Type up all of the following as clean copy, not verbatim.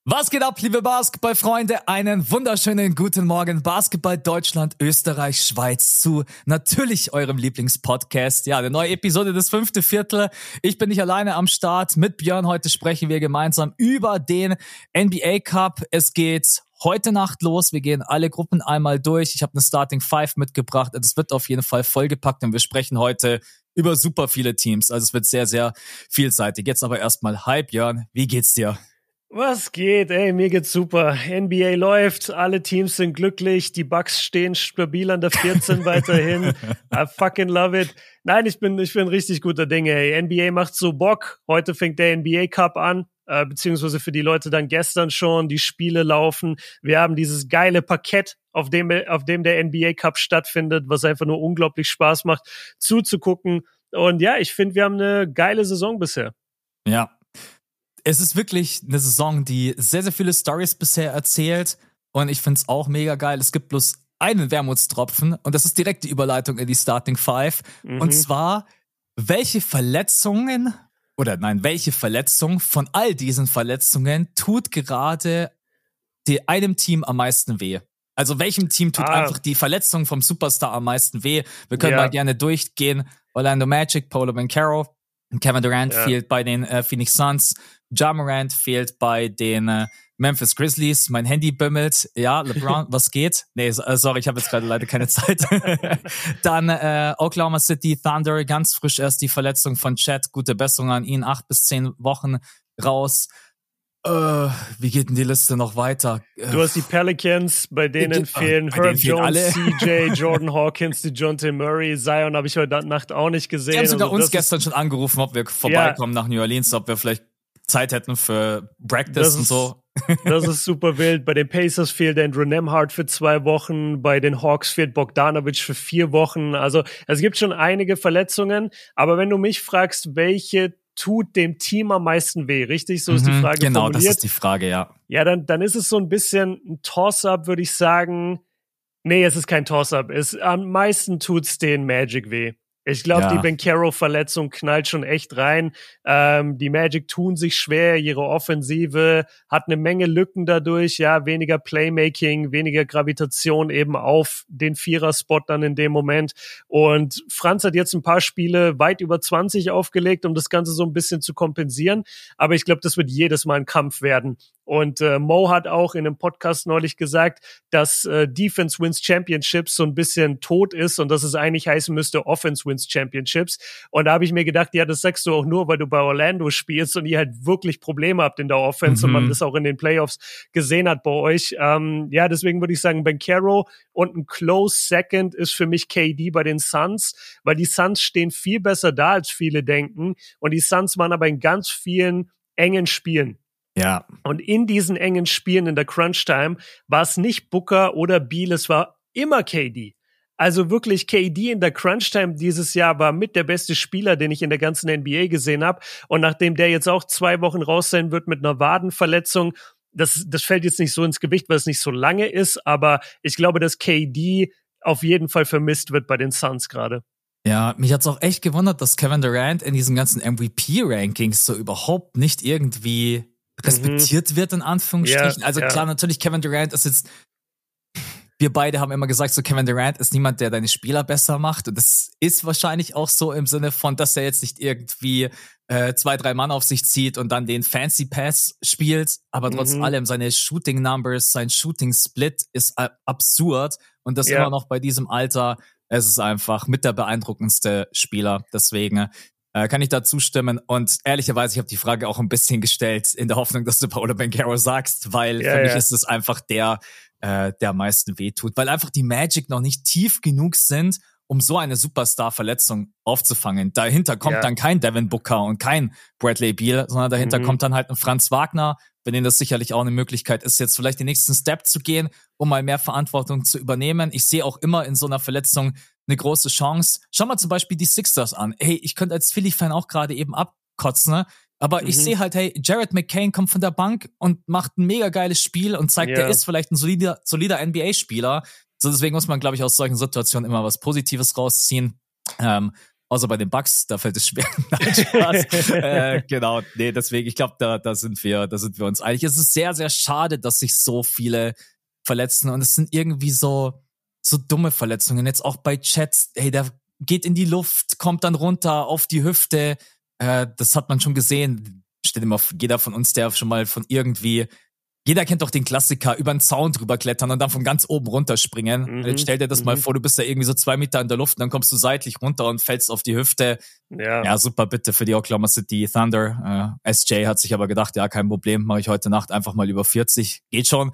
Was geht ab, liebe Basketballfreunde? Einen wunderschönen guten Morgen. Basketball Deutschland, Österreich, Schweiz zu natürlich eurem Lieblingspodcast. Ja, eine neue Episode des 5. Viertel. Ich bin nicht alleine am Start. Mit Björn heute sprechen wir gemeinsam über den NBA Cup. Es geht heute Nacht los. Wir gehen alle Gruppen einmal durch. Ich habe eine Starting Five mitgebracht. Es wird auf jeden Fall vollgepackt und wir sprechen heute über super viele Teams. Also es wird sehr, sehr vielseitig. Jetzt aber erstmal, hi Björn, wie geht's dir? Was geht? Ey, mir geht's super. NBA läuft, alle Teams sind glücklich, die Bucks stehen stabil an der 14 weiterhin. I fucking love it. Nein, ich bin richtig guter Dinge. Ey, NBA macht so Bock. Heute fängt der NBA Cup an, beziehungsweise für die Leute dann gestern schon. Die Spiele laufen. Wir haben dieses geile Parkett, auf dem der NBA Cup stattfindet, was einfach nur unglaublich Spaß macht, zuzugucken. Und ja, ich finde, wir haben eine geile Saison bisher. Ja. Es ist wirklich eine Saison, die sehr, sehr viele Storys bisher erzählt und ich finde es auch mega geil. Es gibt bloß einen Wermutstropfen und das ist direkt die Überleitung in die Starting Five. Und zwar, welche Verletzung von all diesen Verletzungen tut gerade einem Team am meisten weh? Also welchem Team tut einfach die Verletzung vom Superstar am meisten weh? Wir können mal gerne durchgehen. Orlando Magic, Paolo Banchero, Kevin Durant fehlt bei den Phoenix Suns. Ja Morant fehlt bei den Memphis Grizzlies. Mein Handy bimmelt. Ja, LeBron, was geht? Nee, sorry, ich habe jetzt gerade leider keine Zeit. Dann Oklahoma City Thunder, ganz frisch erst die Verletzung von Chet. Gute Besserung an ihn, 8 bis 10 Wochen raus. Wie geht denn die Liste noch weiter? Du hast die Pelicans, bei denen fehlen Herb Jones, CJ, Jordan Hawkins, DeJounte Murray, Zion habe ich heute Nacht auch nicht gesehen. Die haben sogar uns gestern schon angerufen, ob wir vorbeikommen nach New Orleans, ob wir vielleicht Zeit hätten für Practice und so. Das ist super wild. Bei den Pacers fehlt Andrew Nembhard für 2 Wochen. Bei den Hawks fehlt Bogdanovic für 4 Wochen. Also es gibt schon einige Verletzungen. Aber wenn du mich fragst, welche tut dem Team am meisten weh, richtig? So ist die Frage genau, formuliert. Das ist die Frage, ja. Ja, dann ist es so ein bisschen ein Toss-Up, würde ich sagen. Nee, es ist kein Toss-Up. Am meisten tut's den Magic weh. Ich glaube, die Banchero-Verletzung knallt schon echt rein. Die Magic tun sich schwer, ihre Offensive hat eine Menge Lücken dadurch, ja, weniger Playmaking, weniger Gravitation eben auf den Vierer-Spot dann in dem Moment. Und Franz hat jetzt ein paar Spiele weit über 20 aufgelegt, um das Ganze so ein bisschen zu kompensieren. Aber ich glaube, das wird jedes Mal ein Kampf werden. Und Mo hat auch in einem Podcast neulich gesagt, dass Defense wins Championships so ein bisschen tot ist und dass es eigentlich heißen müsste Offense wins Championships. Und da habe ich mir gedacht, ja, das sagst du auch nur, weil du bei Orlando spielst und ihr halt wirklich Probleme habt in der Offense und man das auch in den Playoffs gesehen hat bei euch. Ja, deswegen würde ich sagen, Banchero und ein Close Second ist für mich KD bei den Suns, weil die Suns stehen viel besser da, als viele denken. Und die Suns waren aber in ganz vielen engen Spielen. Ja. Und in diesen engen Spielen in der Crunch-Time war es nicht Booker oder Beal, es war immer KD. Also wirklich KD in der Crunch-Time dieses Jahr war mit der beste Spieler, den ich in der ganzen NBA gesehen habe. Und nachdem der jetzt auch 2 Wochen raus sein wird mit einer Wadenverletzung, das fällt jetzt nicht so ins Gewicht, weil es nicht so lange ist. Aber ich glaube, dass KD auf jeden Fall vermisst wird bei den Suns gerade. Ja, mich hat's auch echt gewundert, dass Kevin Durant in diesen ganzen MVP-Rankings so überhaupt nicht irgendwie respektiert wird, in Anführungsstrichen. Also klar, natürlich, Kevin Durant ist jetzt, wir beide haben immer gesagt, so Kevin Durant ist niemand, der deine Spieler besser macht. Und das ist wahrscheinlich auch so im Sinne von, dass er jetzt nicht irgendwie 2, 3 Mann auf sich zieht und dann den Fancy Pass spielt. Aber trotz allem, seine Shooting Numbers, sein Shooting Split ist absurd. Und das immer noch bei diesem Alter. Es ist einfach mit der beeindruckendste Spieler. Deswegen kann ich da zustimmen. Und ehrlicherweise, ich habe die Frage auch ein bisschen gestellt, in der Hoffnung, dass du Paolo Banchero sagst, weil für mich ist es einfach der am meisten wehtut, weil einfach die Magic noch nicht tief genug sind, um so eine Superstar-Verletzung aufzufangen. Dahinter kommt dann kein Devin Booker und kein Bradley Beal, sondern dahinter kommt dann halt ein Franz Wagner, für den das sicherlich auch eine Möglichkeit ist, jetzt vielleicht den nächsten Step zu gehen, um mal mehr Verantwortung zu übernehmen. Ich sehe auch immer in so einer Verletzung eine große Chance. Schau mal zum Beispiel die Sixers an. Hey, ich könnte als Philly-Fan auch gerade eben abkotzen, ne? Aber ich sehe halt, hey, Jared McCain kommt von der Bank und macht ein mega geiles Spiel und zeigt, er ist vielleicht ein solider NBA-Spieler. So, deswegen muss man, glaube ich, aus solchen Situationen immer was Positives rausziehen. außer bei den Bucks, da fällt es schwer. Nein, Spaß. Genau, nee, deswegen, ich glaube, da sind wir uns einig. Es ist sehr, sehr schade, dass sich so viele verletzen und es sind irgendwie so dumme Verletzungen. Jetzt auch bei Chats, hey, der geht in die Luft, kommt dann runter auf die Hüfte. Das hat man schon gesehen. Steht immer jeder von uns, der schon mal von irgendwie, jeder kennt doch den Klassiker, über den Zaun drüber klettern und dann von ganz oben runterspringen. Jetzt stell dir das mal vor, du bist da irgendwie so 2 Meter in der Luft und dann kommst du seitlich runter und fällst auf die Hüfte. Ja, super bitte für die Oklahoma City Thunder. SJ hat sich aber gedacht, ja, kein Problem, mache ich heute Nacht einfach mal über 40. Geht schon.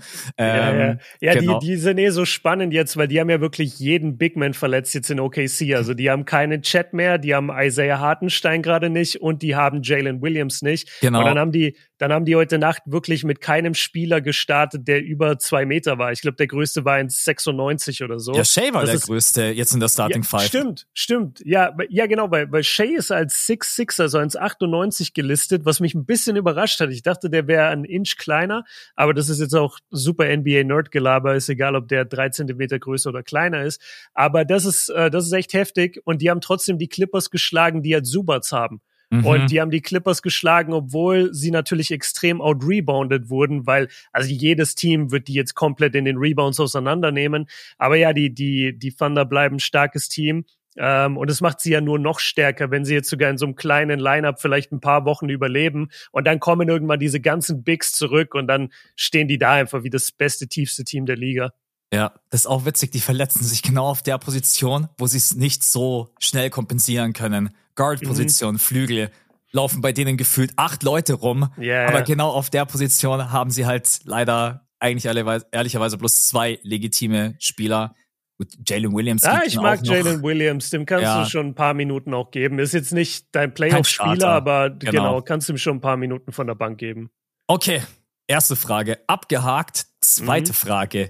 Genau. Die sind so spannend jetzt, weil die haben ja wirklich jeden Big Man verletzt jetzt in OKC. Also die haben keinen Chat mehr, die haben Isaiah Hartenstein gerade nicht und die haben Jalen Williams nicht. Genau. Und dann haben die heute Nacht wirklich mit keinem Spieler gestartet, der über 2 Meter war. Ich glaube, der größte war 1,96 oder so. Ja, Shea war der größte jetzt in der Starting Five. Stimmt. Ja, genau, weil Shea ist als 6'6", also 1,98 gelistet, was mich ein bisschen überrascht hat. Ich dachte, der wäre ein Inch kleiner, aber das ist jetzt auch super NBA-Nerd-Gelaber. Ist egal, ob der 3 Zentimeter größer oder kleiner ist. Aber das ist echt heftig und die haben trotzdem die Clippers geschlagen, die jetzt Zubats haben. Und die haben die Clippers geschlagen, obwohl sie natürlich extrem out-rebounded wurden, weil also jedes Team wird die jetzt komplett in den Rebounds auseinandernehmen. Aber ja, die Thunder bleiben ein starkes Team. Und es macht sie ja nur noch stärker, wenn sie jetzt sogar in so einem kleinen Line-Up vielleicht ein paar Wochen überleben. Und dann kommen irgendwann diese ganzen Bigs zurück und dann stehen die da einfach wie das beste, tiefste Team der Liga. Ja, das ist auch witzig, die verletzen sich genau auf der Position, wo sie es nicht so schnell kompensieren können. Guard-Position, Flügel, laufen bei denen gefühlt 8 Leute rum, aber genau auf der Position haben sie halt leider eigentlich ehrlicherweise bloß 2 legitime Spieler. Gut, Jalen Williams. Ich mag Jalen Williams, dem kannst du schon ein paar Minuten auch geben. Ist jetzt nicht dein Playoff-Spieler, aber genau, kannst du ihm schon ein paar Minuten von der Bank geben. Okay, erste Frage, abgehakt. Zweite Frage.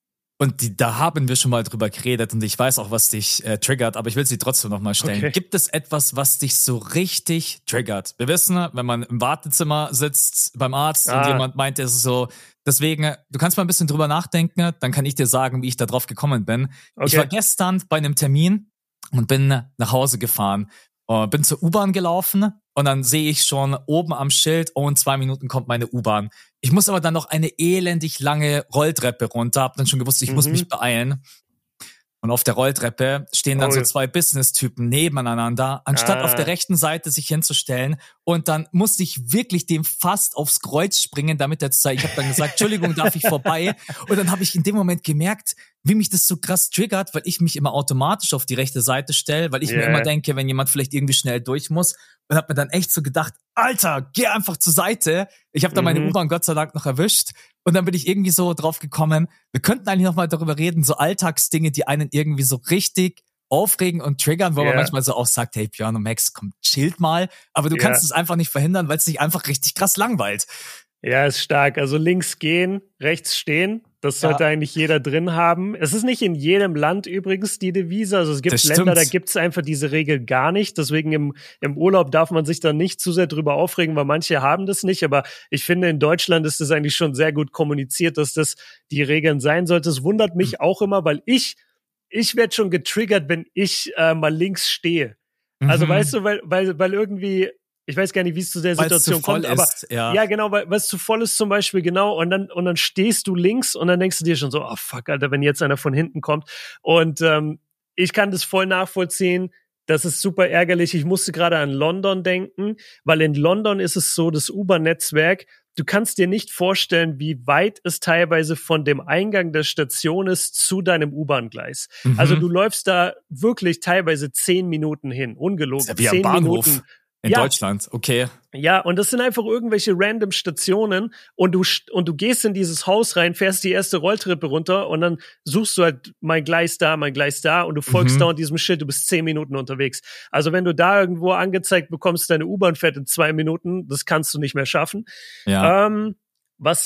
Und da haben wir schon mal drüber geredet und ich weiß auch, was dich triggert, aber ich will sie trotzdem nochmal stellen. Okay. Gibt es etwas, was dich so richtig triggert? Wir wissen, wenn man im Wartezimmer sitzt beim Arzt und jemand meint, es ist so, deswegen, du kannst mal ein bisschen drüber nachdenken, dann kann ich dir sagen, wie ich da drauf gekommen bin. Okay. Ich war gestern bei einem Termin und bin nach Hause gefahren. Bin zur U-Bahn gelaufen und dann sehe ich schon oben am Schild, in 2 Minuten kommt meine U-Bahn. Ich muss aber dann noch eine elendig lange Rolltreppe runter, hab dann schon gewusst, ich muss mich beeilen. Und auf der Rolltreppe stehen dann so 2 Business-Typen nebeneinander, anstatt auf der rechten Seite sich hinzustellen. Und dann musste ich wirklich dem fast aufs Kreuz springen, damit er zeigt. Ich habe dann gesagt, Entschuldigung, darf ich vorbei? Und dann habe ich in dem Moment gemerkt, wie mich das so krass triggert, weil ich mich immer automatisch auf die rechte Seite stelle, weil ich mir immer denke, wenn jemand vielleicht irgendwie schnell durch muss. Und habe mir dann echt so gedacht, Alter, geh einfach zur Seite. Ich habe da meine U-Bahn Gott sei Dank noch erwischt. Und dann bin ich irgendwie so drauf gekommen, wir könnten eigentlich noch mal darüber reden, so Alltagsdinge, die einen irgendwie so richtig aufregen und triggern, wo man manchmal so auch sagt, hey Björn und Max, komm, chillt mal. Aber du kannst es einfach nicht verhindern, weil es dich einfach richtig krass langweilt. Ja, ist stark. Also links gehen, rechts stehen. Das sollte eigentlich jeder drin haben. Es ist nicht in jedem Land übrigens die Devise. Also es gibt Länder, da gibt's einfach diese Regel gar nicht. Deswegen im Urlaub darf man sich dann nicht zu sehr drüber aufregen, weil manche haben das nicht. Aber ich finde, in Deutschland ist das eigentlich schon sehr gut kommuniziert, dass das die Regeln sein sollte. Es wundert mich auch immer, weil ich werde schon getriggert, wenn ich mal links stehe. Also weißt du, weil irgendwie, ich weiß gar nicht, wie es zu der Situation kommt, aber ja genau, weil es zu voll ist zum Beispiel, genau, und dann stehst du links und dann denkst du dir schon so, oh fuck, Alter, wenn jetzt einer von hinten kommt. Und ich kann das voll nachvollziehen. Das ist super ärgerlich. Ich musste gerade an London denken, weil in London ist es so, das Uber-Netzwerk, du kannst dir nicht vorstellen, wie weit es teilweise von dem Eingang der Station ist zu deinem U-Bahn-Gleis. Also du läufst da wirklich teilweise 10 Minuten hin, ungelogen. Das ist ja wie 10 Minuten. In Deutschland, okay. Ja, und das sind einfach irgendwelche random Stationen und du gehst in dieses Haus rein, fährst die erste Rolltreppe runter und dann suchst du halt mein Gleis da und du folgst da und diesem Schild, du bist 10 Minuten unterwegs. Also wenn du da irgendwo angezeigt bekommst, deine U-Bahn fährt in 2 Minuten, das kannst du nicht mehr schaffen. Ja. Das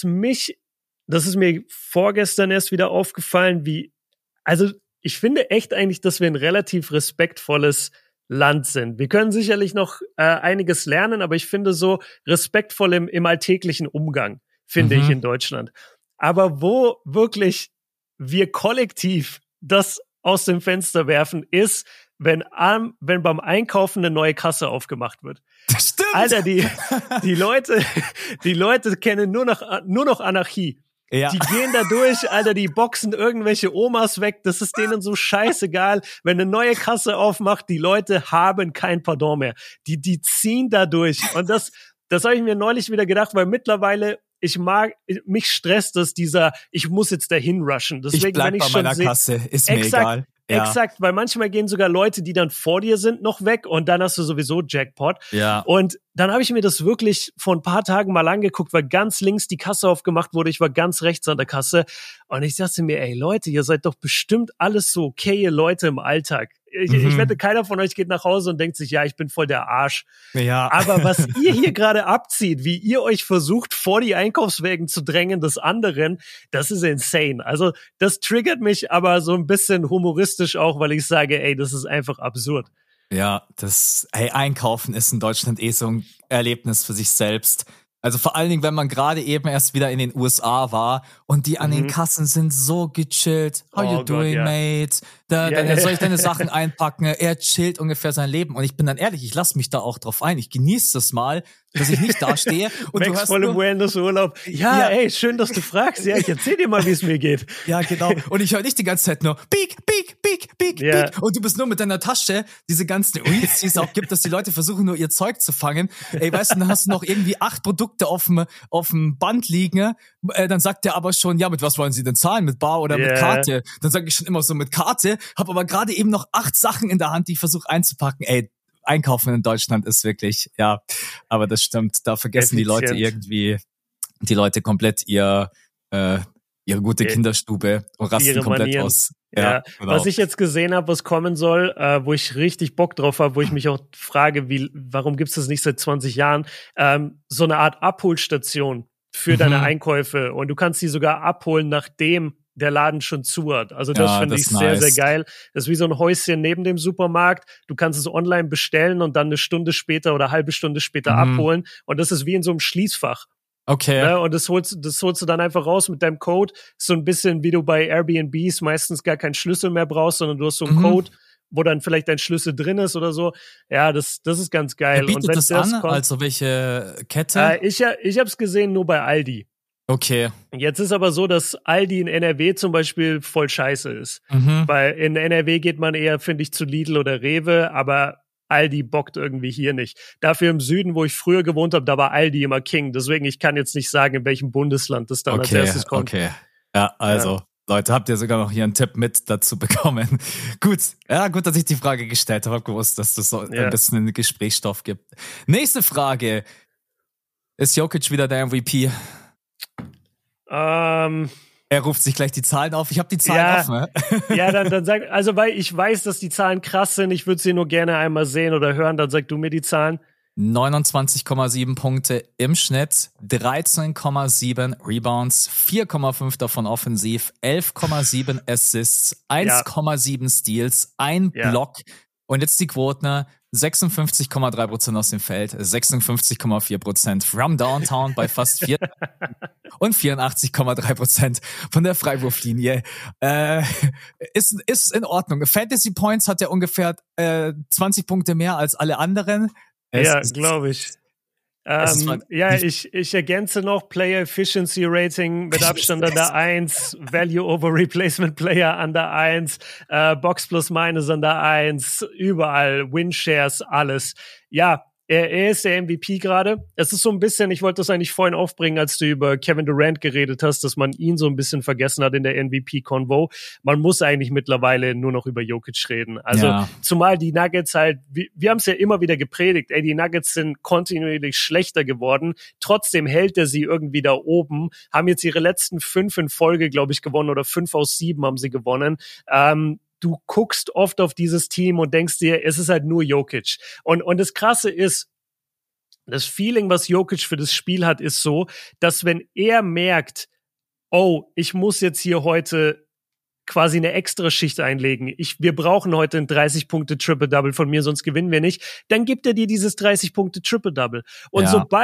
ist mir vorgestern erst wieder aufgefallen, also ich finde echt eigentlich, dass wir ein relativ respektvolles Land sind. Wir können sicherlich noch einiges lernen, aber ich finde so respektvoll im alltäglichen Umgang, finde ich in Deutschland. Aber wo wirklich wir kollektiv das aus dem Fenster werfen, ist, wenn beim Einkaufen eine neue Kasse aufgemacht wird. Das stimmt. Alter, die Leute kennen nur noch Anarchie. Ja. Die gehen da durch, Alter, die boxen irgendwelche Omas weg, das ist denen so scheißegal. Wenn eine neue Kasse aufmacht, die Leute haben kein Pardon mehr. Die ziehen da durch. Und das habe ich mir neulich wieder gedacht, weil mittlerweile mich stresst das ich muss jetzt dahin rushen. Deswegen, ich bleib bei meiner Kasse, ist mir egal. Ja. Exakt, weil manchmal gehen sogar Leute, die dann vor dir sind, noch weg und dann hast du sowieso Jackpot. Ja. Und dann habe ich mir das wirklich vor ein paar Tagen mal angeguckt, weil ganz links die Kasse aufgemacht wurde. Ich war ganz rechts an der Kasse und ich dachte mir, ey Leute, ihr seid doch bestimmt alles so okaye Leute im Alltag. Ich wette, keiner von euch geht nach Hause und denkt sich, ja, ich bin voll der Arsch. Ja. Aber was ihr hier gerade abzieht, wie ihr euch versucht, vor die Einkaufswägen zu drängen des anderen, das ist insane. Also das triggert mich aber so ein bisschen humoristisch auch, weil ich sage, ey, das ist einfach absurd. Ja, Einkaufen ist in Deutschland so ein Erlebnis für sich selbst. Also vor allen Dingen, wenn man gerade eben erst wieder in den USA war und die an den Kassen sind so gechillt. How you doing, mate? Dann soll ich deine Sachen einpacken. Er chillt ungefähr sein Leben. Und ich bin dann ehrlich, ich lasse mich da auch drauf ein. Ich genieße das mal, dass ich nicht da stehe. Und Max du hast voll im Wellness-Urlaub. Ja, ey, schön, dass du fragst. Ja, ich erzähl dir mal, wie es mir geht. Ja, genau. Und ich höre nicht die ganze Zeit nur Piek, Piek, Piek, Piek, Piek. Und du bist nur mit deiner Tasche, diese ganzen Reels, die es auch gibt, dass die Leute versuchen, nur ihr Zeug zu fangen. Ey, weißt du, dann hast du noch irgendwie 8 Produkte auf dem Band liegen. Dann sagt der aber schon, ja, mit was wollen Sie denn zahlen? Mit Bar oder mit Karte? Dann sage ich schon immer so mit Karte, habe aber gerade eben noch 8 Sachen in der Hand, die ich versuche einzupacken. Ey, Einkaufen in Deutschland ist wirklich, ja, aber das stimmt, da vergessen die Leute komplett ihre gute Kinderstube und rasten komplett Manieren aus. Ja, genau. Was ich jetzt gesehen habe, was kommen soll, wo ich richtig Bock drauf habe, wo ich mich auch frage, warum gibt's das nicht seit 20 Jahren, so eine Art Abholstation für deine Einkäufe und du kannst die sogar abholen, nachdem der Laden schon zu hat. Also das finde ich sehr, sehr geil. Das ist wie so ein Häuschen neben dem Supermarkt. Du kannst es online bestellen und dann eine Stunde später oder halbe Stunde später abholen. Und das ist wie in so einem Schließfach. Okay. Ja, und das holst du dann einfach raus mit deinem Code. So ein bisschen wie du bei Airbnbs meistens gar keinen Schlüssel mehr brauchst, sondern du hast so einen Code, wo dann vielleicht dein Schlüssel drin ist oder so. Ja, das ist ganz geil. Wer bietet und wenn das an? Kommt, also welche Kette? Ich hab's gesehen nur bei Aldi. Okay. Jetzt ist aber so, dass Aldi in NRW zum Beispiel voll scheiße ist. Weil in NRW geht man eher, finde ich, zu Lidl oder Rewe, aber Aldi bockt irgendwie hier nicht. Dafür im Süden, wo ich früher gewohnt habe, da war Aldi immer King. Deswegen, ich kann jetzt nicht sagen, in welchem Bundesland das dann als erstes kommt. Okay, ja, also, Leute, habt ihr sogar noch hier einen Tipp mit dazu bekommen. Gut, dass ich die Frage gestellt habe. Ich habe gewusst, dass das so ein bisschen einen Gesprächsstoff gibt. Nächste Frage. Ist Jokic wieder der MVP? Er ruft sich gleich die Zahlen auf. Ich habe die Zahlen offen. Ja, dann sag, also weil ich weiß, dass die Zahlen krass sind. Ich würde sie nur gerne einmal sehen oder hören. Dann sag du mir die Zahlen. 29,7 Punkte im Schnitt, 13,7 Rebounds, 4,5 davon offensiv, 11,7 Assists, 1,7 Steals, ein Block. Und jetzt die Quoten, 56,3% aus dem Feld, 56,4% from Downtown bei fast 4 und 84,3% von der Freiwurflinie. Ist in Ordnung. Fantasy Points hat er ungefähr 20 Punkte mehr als alle anderen. Glaube ich. Ich ergänze noch Player Efficiency Rating mit Abstand an der 1, Value over Replacement Player an der 1, Box plus Minus an der 1, überall, Win-Shares, alles. Ja, er ist der MVP gerade. Es ist so ein bisschen, ich wollte das eigentlich vorhin aufbringen, als du über Kevin Durant geredet hast, dass man ihn so ein bisschen vergessen hat in der MVP-Convo. Man muss eigentlich mittlerweile nur noch über Jokic reden. Also zumal die Nuggets halt, wir haben es ja immer wieder gepredigt, die Nuggets sind kontinuierlich schlechter geworden. Trotzdem hält er sie irgendwie da oben, haben jetzt ihre letzten 5 in Folge, glaube ich, gewonnen oder 5 aus 7 haben sie gewonnen. Du guckst oft auf dieses Team und denkst dir, es ist halt nur Jokic. Und das Krasse ist, das Feeling, was Jokic für das Spiel hat, ist so, dass wenn er merkt, oh, ich muss jetzt hier heute quasi eine extra Schicht einlegen. Wir brauchen heute ein 30-Punkte-Triple-Double von mir, sonst gewinnen wir nicht. Dann gibt er dir dieses 30-Punkte-Triple-Double. Und sobald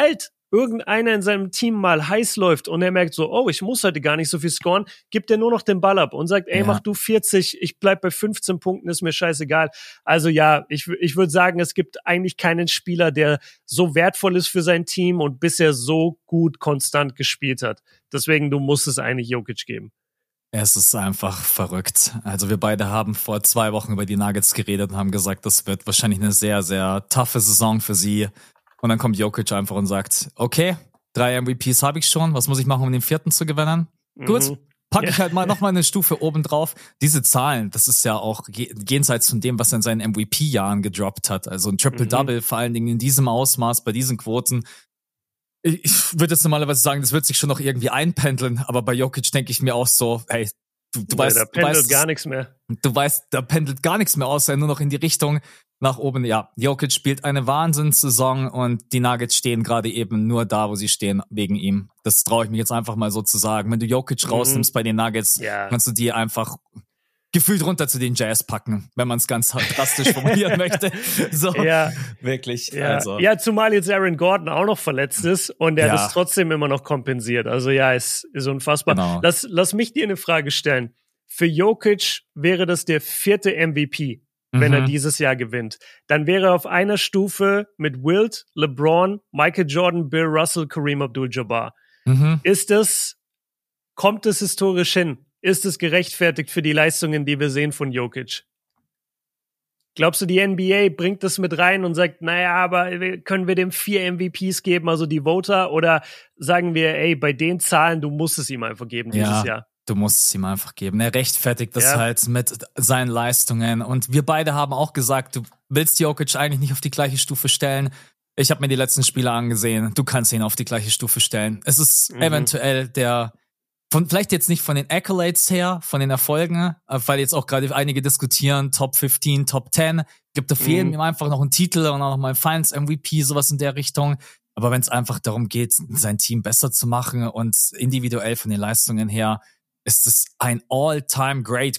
irgendeiner in seinem Team mal heiß läuft und er merkt so, oh, ich muss heute gar nicht so viel scoren, gibt er nur noch den Ball ab und sagt, ey, mach du 40, ich bleib bei 15 Punkten, ist mir scheißegal. Also ja, ich würde sagen, es gibt eigentlich keinen Spieler, der so wertvoll ist für sein Team und bisher so gut konstant gespielt hat. Deswegen, du musst es eigentlich Jokic geben. Es ist einfach verrückt. Also wir beide haben vor 2 Wochen über die Nuggets geredet und haben gesagt, das wird wahrscheinlich eine sehr, sehr taffe Saison für sie. Und dann kommt Jokic einfach und sagt, okay, 3 MVPs habe ich schon, was muss ich machen, um den 4. zu gewinnen? Gut, packe ich halt mal nochmal eine Stufe oben drauf. Diese Zahlen, das ist ja auch jenseits von dem, was er in seinen MVP-Jahren gedroppt hat. Also ein Triple-Double, vor allen Dingen in diesem Ausmaß, bei diesen Quoten. Ich würde jetzt normalerweise sagen, das wird sich schon noch irgendwie einpendeln, aber bei Jokic denke ich mir auch so, hey, du weißt, da pendelt gar nichts mehr. Du weißt, da pendelt gar nichts mehr außer nur noch in die Richtung nach oben. Ja, Jokic spielt eine Wahnsinnssaison und die Nuggets stehen gerade eben nur da, wo sie stehen, wegen ihm. Das traue ich mich jetzt einfach mal so zu sagen. Wenn du Jokic rausnimmst bei den Nuggets, kannst du die einfach gefühlt runter zu den Jazz packen, wenn man es ganz drastisch formulieren möchte. So, wirklich. Ja. Also. Ja, zumal jetzt Aaron Gordon auch noch verletzt ist und er das trotzdem immer noch kompensiert. Also ja, ist unfassbar. Genau. Lass mich dir eine Frage stellen. Für Jokic wäre das der 4. MVP, wenn er dieses Jahr gewinnt. Dann wäre er auf einer Stufe mit Wilt, LeBron, Michael Jordan, Bill Russell, Kareem Abdul-Jabbar. Kommt es historisch hin? Ist es gerechtfertigt für die Leistungen, die wir sehen von Jokic? Glaubst du, die NBA bringt das mit rein und sagt, naja, aber können wir dem 4 MVPs geben, also die Voter? Oder sagen wir, ey, bei den Zahlen, du musst es ihm einfach geben dieses Jahr? Du musst es ihm einfach geben. Er rechtfertigt das halt mit seinen Leistungen. Und wir beide haben auch gesagt, du willst Jokic eigentlich nicht auf die gleiche Stufe stellen. Ich habe mir die letzten Spiele angesehen. Du kannst ihn auf die gleiche Stufe stellen. Es ist eventuell vielleicht jetzt nicht von den Accolades her, von den Erfolgen, weil jetzt auch gerade einige diskutieren, Top 15, Top 10. Da fehlen ihm einfach noch ein Titel und auch noch mal ein Finals MVP, sowas in der Richtung. Aber wenn es einfach darum geht, sein Team besser zu machen und individuell von den Leistungen her, ist es ein All-Time great.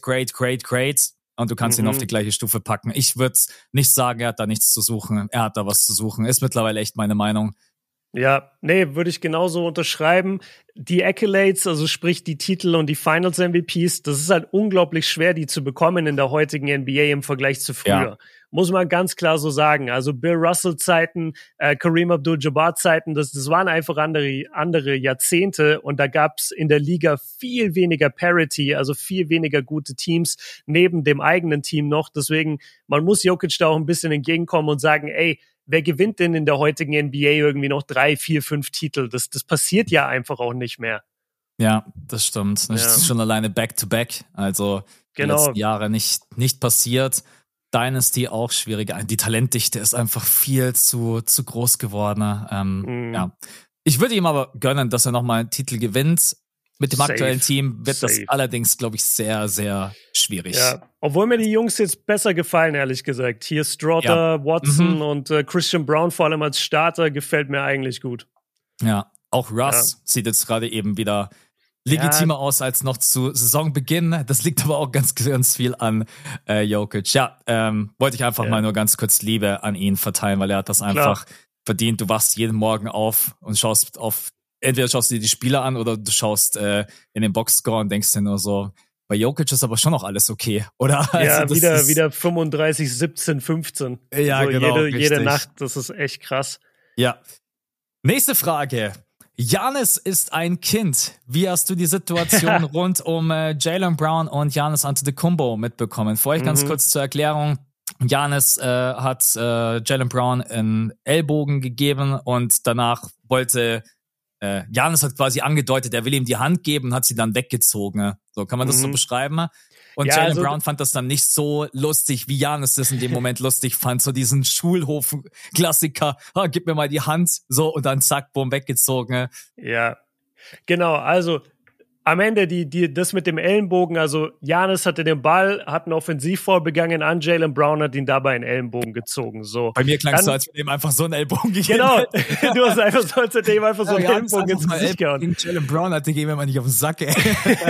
Und du kannst ihn auf die gleiche Stufe packen. Ich würde nicht sagen, er hat da nichts zu suchen. Er hat da was zu suchen. Ist mittlerweile echt meine Meinung. Ja, nee, würde ich genauso unterschreiben. Die Accolades, also sprich die Titel und die Finals MVPs, das ist halt unglaublich schwer, die zu bekommen in der heutigen NBA im Vergleich zu früher. Ja. Muss man ganz klar so sagen. Also Bill Russell-Zeiten, Kareem Abdul-Jabbar-Zeiten, das waren einfach andere Jahrzehnte und da gab's in der Liga viel weniger Parity, also viel weniger gute Teams neben dem eigenen Team noch. Deswegen, man muss Jokic da auch ein bisschen entgegenkommen und sagen, ey, wer gewinnt denn in der heutigen NBA irgendwie noch 3, 4, 5 Titel? Das passiert ja einfach auch nicht mehr. Ja, das stimmt. Das ist schon alleine Back-to-Back. Also die letzten Jahre nicht passiert. Dynasty auch schwieriger. Die Talentdichte ist einfach viel zu groß geworden. Ja. Ich würde ihm aber gönnen, dass er nochmal einen Titel gewinnt. Mit dem aktuellen Team wird das allerdings, glaube ich, sehr, sehr schwierig. Ja, obwohl mir die Jungs jetzt besser gefallen, ehrlich gesagt. Hier Strother, Watson und Christian Brown vor allem als Starter gefällt mir eigentlich gut. Ja, auch Russ sieht jetzt gerade eben wieder legitimer aus als noch zu Saisonbeginn. Das liegt aber auch ganz viel an Jokic. Ja, wollte ich einfach mal nur ganz kurz Liebe an ihn verteilen, weil er hat das einfach verdient. Du wachst jeden Morgen auf und schaust entweder schaust du dir die Spieler an oder du schaust in den Boxscore und denkst dir nur so, bei Jokic ist aber schon noch alles okay, oder? Ja, also wieder 35, 17, 15. Ja, also genau. Jede Nacht, das ist echt krass. Ja. Nächste Frage. Giannis ist ein Kind. Wie hast du die Situation rund um Jaylen Brown und Giannis Antetokounmpo mitbekommen? Vorher ganz kurz zur Erklärung. Giannis hat Jaylen Brown einen Ellbogen gegeben und danach wollte Giannis hat quasi angedeutet, er will ihm die Hand geben und hat sie dann weggezogen. So, kann man das so beschreiben? Und Jaylen Brown fand das dann nicht so lustig, wie Giannis das in dem Moment lustig fand. So diesen Schulhof-Klassiker, gib mir mal die Hand, so, und dann zack, boom, weggezogen. Ja, genau, also am Ende das mit dem Ellenbogen, also Giannis hatte den Ball, hat einen Offensivfoul begangen an Jaylen Brown, hat ihn dabei einen Ellenbogen gezogen. So. Bei mir klang es so, als wenn ihm einfach so einen Ellbogen gegeben Genau, hätte. du hast einfach so, als hätte ihm einfach so einen Ellenbogen ins Gesicht gehauen. Gegen Jaylen Brown hat, den gehen wir mal nicht auf den Sack, ey.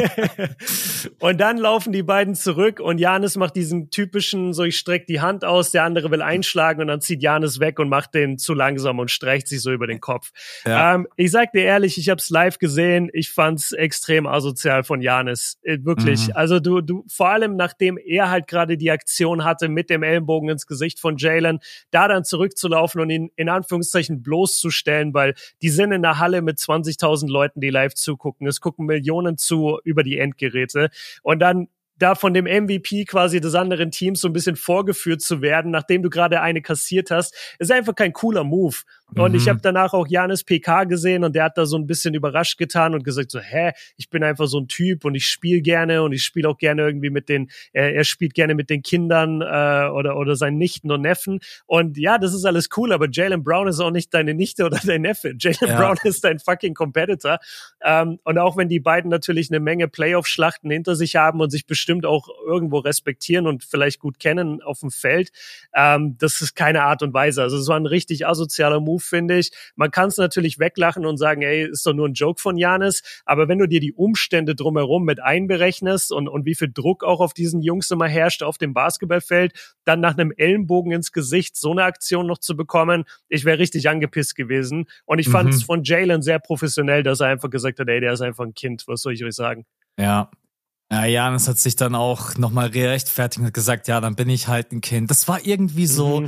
Und dann laufen die beiden zurück und Giannis macht diesen typischen, so ich strecke die Hand aus, der andere will einschlagen und dann zieht Giannis weg und macht den zu langsam und streicht sich so über den Kopf. Ja. Ich sag dir ehrlich, ich hab's live gesehen, ich fand's extrem asozial von Giannis, wirklich. Also du vor allem nachdem er halt gerade die Aktion hatte mit dem Ellenbogen ins Gesicht von Jaylen, da dann zurückzulaufen und ihn in Anführungszeichen bloßzustellen, weil die sind in der Halle mit 20.000 Leuten, die live zugucken. Es gucken Millionen zu über die Endgeräte und dann da von dem MVP quasi des anderen Teams so ein bisschen vorgeführt zu werden, nachdem du gerade eine kassiert hast, ist einfach kein cooler Move. Und ich habe danach auch Giannis PK gesehen und der hat da so ein bisschen überrascht getan und gesagt so, ich bin einfach so ein Typ und ich spiele gerne und ich spiele auch gerne irgendwie mit er spielt gerne mit den Kindern oder seinen Nichten und Neffen. Und ja, das ist alles cool, aber Jaylen Brown ist auch nicht deine Nichte oder dein Neffe. Jaylen Brown ist dein fucking Competitor. Und auch wenn die beiden natürlich eine Menge Playoff-Schlachten hinter sich haben und sich bestimmt auch irgendwo respektieren und vielleicht gut kennen auf dem Feld, das ist keine Art und Weise. Also es war ein richtig asozialer Move, finde ich. Man kann es natürlich weglachen und sagen, ey, ist doch nur ein Joke von Giannis, aber wenn du dir die Umstände drumherum mit einberechnest und wie viel Druck auch auf diesen Jungs immer herrscht auf dem Basketballfeld, dann nach einem Ellenbogen ins Gesicht so eine Aktion noch zu bekommen, ich wäre richtig angepisst gewesen. Und ich fand es von Jaylen sehr professionell, dass er einfach gesagt hat, ey, der ist einfach ein Kind, was soll ich euch sagen? Ja. Ja, Giannis hat sich dann auch nochmal rechtfertigt und gesagt, ja, dann bin ich halt ein Kind. Das war irgendwie so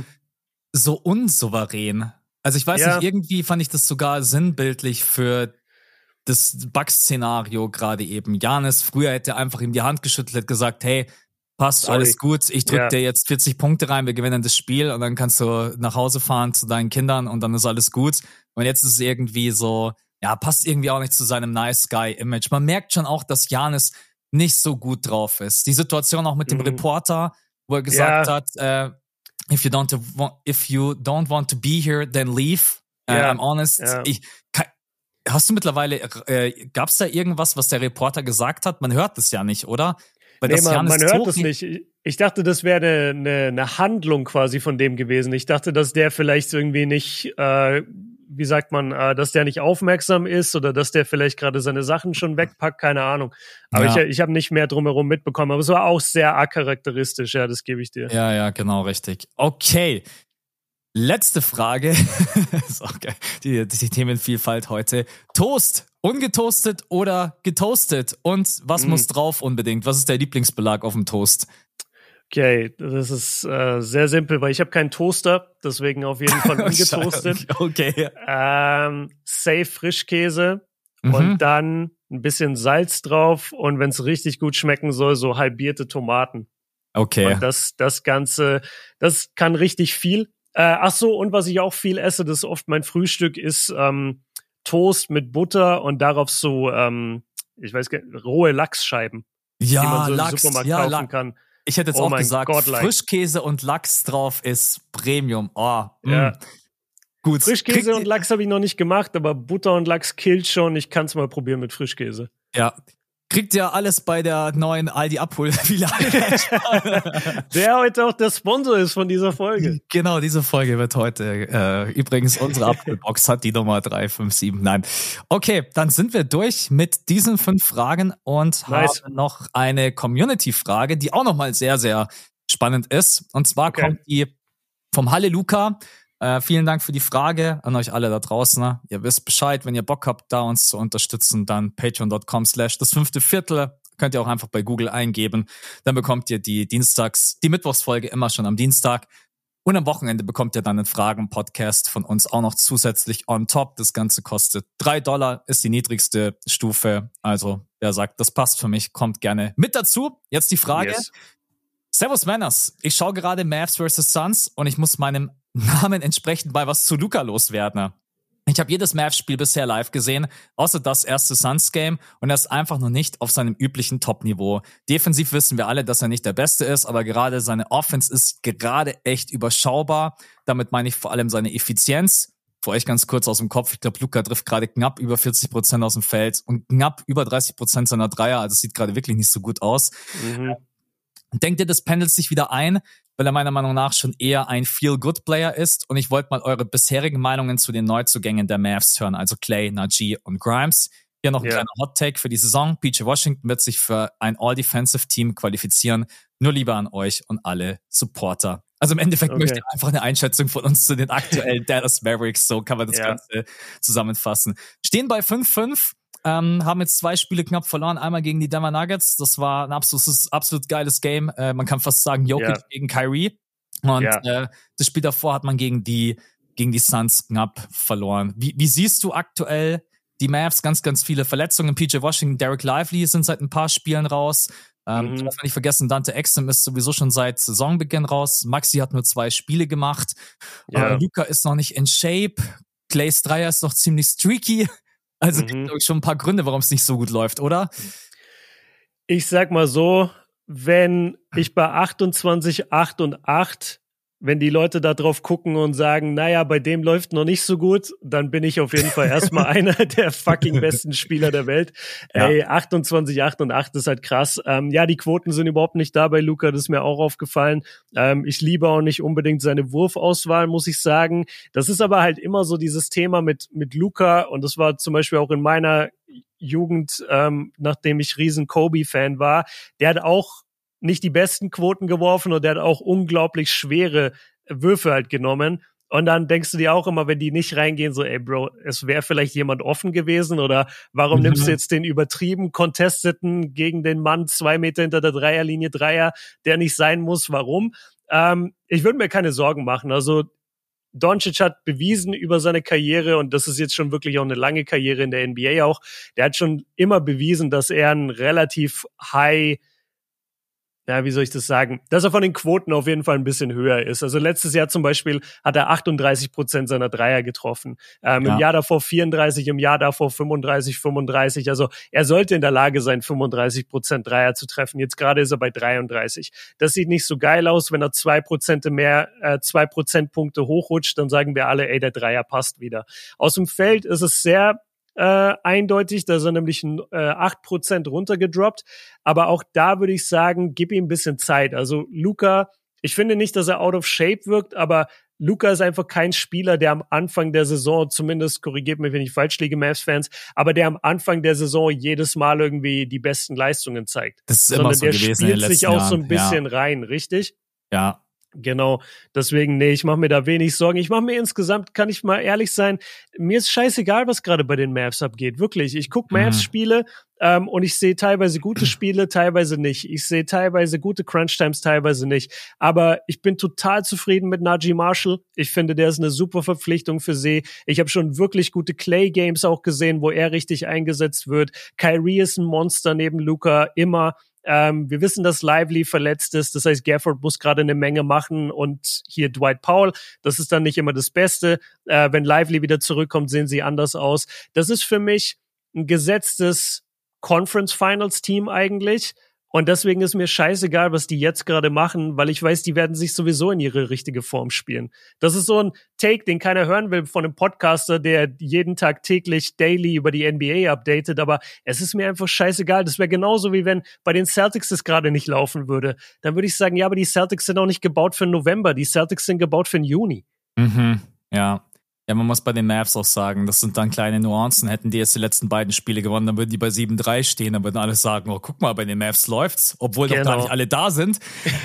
unsouverän. Also ich weiß nicht, irgendwie fand ich das sogar sinnbildlich für das Bucks-Szenario gerade eben. Giannis, früher hätte einfach ihm die Hand geschüttelt, hätte gesagt, hey, passt, alles gut, ich drück dir jetzt 40 Punkte rein, wir gewinnen das Spiel und dann kannst du nach Hause fahren zu deinen Kindern und dann ist alles gut. Und jetzt ist es irgendwie so, ja, passt irgendwie auch nicht zu seinem Nice-Guy-Image. Man merkt schon auch, dass Giannis nicht so gut drauf ist. Die Situation auch mit dem Reporter, wo er gesagt hat, if you don't want to be here, then leave. I'm honest. Hast du mittlerweile, gab's da irgendwas, was der Reporter gesagt hat? Man hört das ja nicht, oder? Weil nee, man hört das nicht. Ich dachte, das wäre eine Handlung quasi von dem gewesen. Ich dachte, dass der vielleicht irgendwie nicht, wie sagt man, dass der nicht aufmerksam ist oder dass der vielleicht gerade seine Sachen schon wegpackt, keine Ahnung. Aber ich habe nicht mehr drumherum mitbekommen. Aber es war auch sehr charakteristisch, ja, das gebe ich dir. Ja, genau, richtig. Okay. Letzte Frage. Ist auch geil. Die Themenvielfalt heute. Toast, ungetoastet oder getoastet? Und was muss drauf unbedingt? Was ist der Lieblingsbelag auf dem Toast? Okay, das ist sehr simpel, weil ich habe keinen Toaster, deswegen auf jeden Fall ungetoastet. Okay. Safe Frischkäse und dann ein bisschen Salz drauf und wenn es richtig gut schmecken soll, so halbierte Tomaten. Okay. Und das Ganze, das kann richtig viel. Ach so, und was ich auch viel esse, das ist oft mein Frühstück, ist Toast mit Butter und darauf so, ich weiß gar nicht, rohe Lachsscheiben, die man so im Supermarkt kaufen kann. Ich hätte jetzt auch gesagt, Frischkäse und Lachs drauf ist Premium. Oh, gut. Frischkäse und Lachs habe ich noch nicht gemacht, aber Butter und Lachs killt schon. Ich kann es mal probieren mit Frischkäse. Ja. Kriegt ihr alles bei der neuen Aldi Abholfiliale. Der heute auch der Sponsor ist von dieser Folge. Genau, diese Folge wird heute übrigens unsere Abholbox hat die Nummer 357. Nein. Okay, dann sind wir durch mit diesen 5 Fragen und haben noch eine Community-Frage, die auch nochmal sehr, sehr spannend ist. Und zwar kommt die vom Halleluja. Vielen Dank für die Frage an euch alle da draußen. Ihr wisst Bescheid, wenn ihr Bock habt, da uns zu unterstützen, dann patreon.com/das5. Könnt ihr auch einfach bei Google eingeben. Dann bekommt ihr die Mittwochsfolge immer schon am Dienstag. Und am Wochenende bekommt ihr dann einen Fragen-Podcast von uns auch noch zusätzlich on top. Das Ganze kostet $3, ist die niedrigste Stufe. Also, wer sagt, das passt für mich, kommt gerne mit dazu. Jetzt die Frage. Yes. Servus Männers, ich schaue gerade Mavs vs. Suns und ich muss meinem Namen entsprechend mal was zu Luka loswerden. Ich habe jedes Mavs-Spiel bisher live gesehen, außer das erste Suns-Game und er ist einfach noch nicht auf seinem üblichen Top-Niveau. Defensiv wissen wir alle, dass er nicht der Beste ist, aber gerade seine Offense ist gerade echt überschaubar. Damit meine ich vor allem seine Effizienz. für euch ganz kurz aus dem Kopf. Ich glaube, Luka trifft gerade knapp über 40% aus dem Feld und knapp über 30% seiner Dreier. Also es sieht gerade wirklich nicht so gut aus. Denkt ihr, das pendelt sich wieder ein, weil er meiner Meinung nach schon eher ein Feel-Good-Player ist? Und ich wollte mal eure bisherigen Meinungen zu den Neuzugängen der Mavs hören, also Clay, Najee und Grimes. Hier noch ein kleiner Hot-Take für die Saison. PJ Washington wird sich für ein All-Defensive-Team qualifizieren. Nur lieber an euch und alle Supporter. Also im Endeffekt möchte ich einfach eine Einschätzung von uns zu den aktuellen Dallas Mavericks. So kann man das Ganze zusammenfassen. Stehen bei 5-5. Haben jetzt 2 Spiele knapp verloren. Einmal gegen die Denver Nuggets. Das war ein absolut geiles Game. Man kann fast sagen, Jokic gegen Kyrie. Und das Spiel davor hat man gegen die Suns knapp verloren. Wie siehst du aktuell die Mavs? Ganz viele Verletzungen. PJ Washington, Derek Lively sind seit ein paar Spielen raus. Darf man nicht vergessen, Dante Exum ist sowieso schon seit Saisonbeginn raus. Maxi hat nur 2 Spiele gemacht. Luka ist noch nicht in Shape. Clays Dreier ist noch ziemlich streaky. Also gibt es, glaube ich, schon ein paar Gründe, warum es nicht so gut läuft, oder? Ich sag mal so, wenn ich bei 28, 8 und 8, wenn die Leute da drauf gucken und sagen, naja, bei dem läuft noch nicht so gut, dann bin ich auf jeden Fall erstmal einer der fucking besten Spieler der Welt. Ey, 28, 8 und 8 ist halt krass. Die Quoten sind überhaupt nicht da bei Luka, das ist mir auch aufgefallen. Ich liebe auch nicht unbedingt seine Wurfauswahl, muss ich sagen. Das ist aber halt immer so dieses Thema mit Luka, und das war zum Beispiel auch in meiner Jugend, nachdem ich riesen Kobe-Fan war, der hat auch nicht die besten Quoten geworfen und der hat auch unglaublich schwere Würfe halt genommen. Und dann denkst du dir auch immer, wenn die nicht reingehen, so, ey Bro, es wäre vielleicht jemand offen gewesen, oder warum nimmst du jetzt den übertrieben contesteten gegen den Mann 2 Meter hinter der Dreierlinie Dreier, der nicht sein muss, warum? Ich würde mir keine Sorgen machen. Also Doncic hat bewiesen über seine Karriere, und das ist jetzt schon wirklich auch eine lange Karriere in der NBA auch, der hat schon immer bewiesen, dass er ein relativ high, wie soll ich das sagen, dass er von den Quoten auf jeden Fall ein bisschen höher ist. Also letztes Jahr zum Beispiel hat er 38% seiner Dreier getroffen. Im Jahr davor 34, im Jahr davor 35. Also er sollte in der Lage sein, 35% Dreier zu treffen. Jetzt gerade ist er bei 33. Das sieht nicht so geil aus. Wenn er 2% mehr, 2 Prozentpunkte hochrutscht, dann sagen wir alle, ey, der Dreier passt wieder. Aus dem Feld ist es sehr eindeutig, da ist er nämlich 8% runtergedroppt, aber auch da würde ich sagen, gib ihm ein bisschen Zeit. Also Luka, ich finde nicht, dass er out of shape wirkt, aber Luka ist einfach kein Spieler, der am Anfang der Saison, zumindest, korrigiert mich, wenn ich falsch liege, Mavs-Fans, aber der am Anfang der Saison jedes Mal irgendwie die besten Leistungen zeigt. Das ist immer so gewesen in den letzten Jahren. Der spielt sich auch so ein bisschen rein, richtig? Ja. Genau, deswegen, ich mache mir da wenig Sorgen. Ich mache mir insgesamt, kann ich mal ehrlich sein, mir ist scheißegal, was gerade bei den Mavs abgeht. Wirklich, ich gucke Mavs-Spiele und ich sehe teilweise gute Spiele, teilweise nicht. Ich sehe teilweise gute Crunch-Times, teilweise nicht. Aber ich bin total zufrieden mit Najee Marshall. Ich finde, der ist eine super Verpflichtung für sie. Ich habe schon wirklich gute Clay-Games auch gesehen, wo er richtig eingesetzt wird. Kyrie ist ein Monster neben Luka, immer. Wir wissen, dass Lively verletzt ist. Das heißt, Gafford muss gerade eine Menge machen, und hier Dwight Powell, das ist dann nicht immer das Beste. Wenn Lively wieder zurückkommt, sehen sie anders aus. Das ist für mich ein gesetztes Conference Finals Team eigentlich. Und deswegen ist mir scheißegal, was die jetzt gerade machen, weil ich weiß, die werden sich sowieso in ihre richtige Form spielen. Das ist so ein Take, den keiner hören will von einem Podcaster, der jeden Tag täglich daily über die NBA updatet, aber es ist mir einfach scheißegal. Das wäre genauso, wie wenn bei den Celtics das gerade nicht laufen würde. Dann würde ich sagen, ja, aber die Celtics sind auch nicht gebaut für November, die Celtics sind gebaut für den Juni. Ja, man muss bei den Mavs auch sagen, das sind dann kleine Nuancen. Hätten die jetzt die letzten beiden Spiele gewonnen, dann würden die bei 7-3 stehen, dann würden alle sagen, oh, guck mal, bei den Mavs läuft's, obwohl doch gar nicht alle da sind.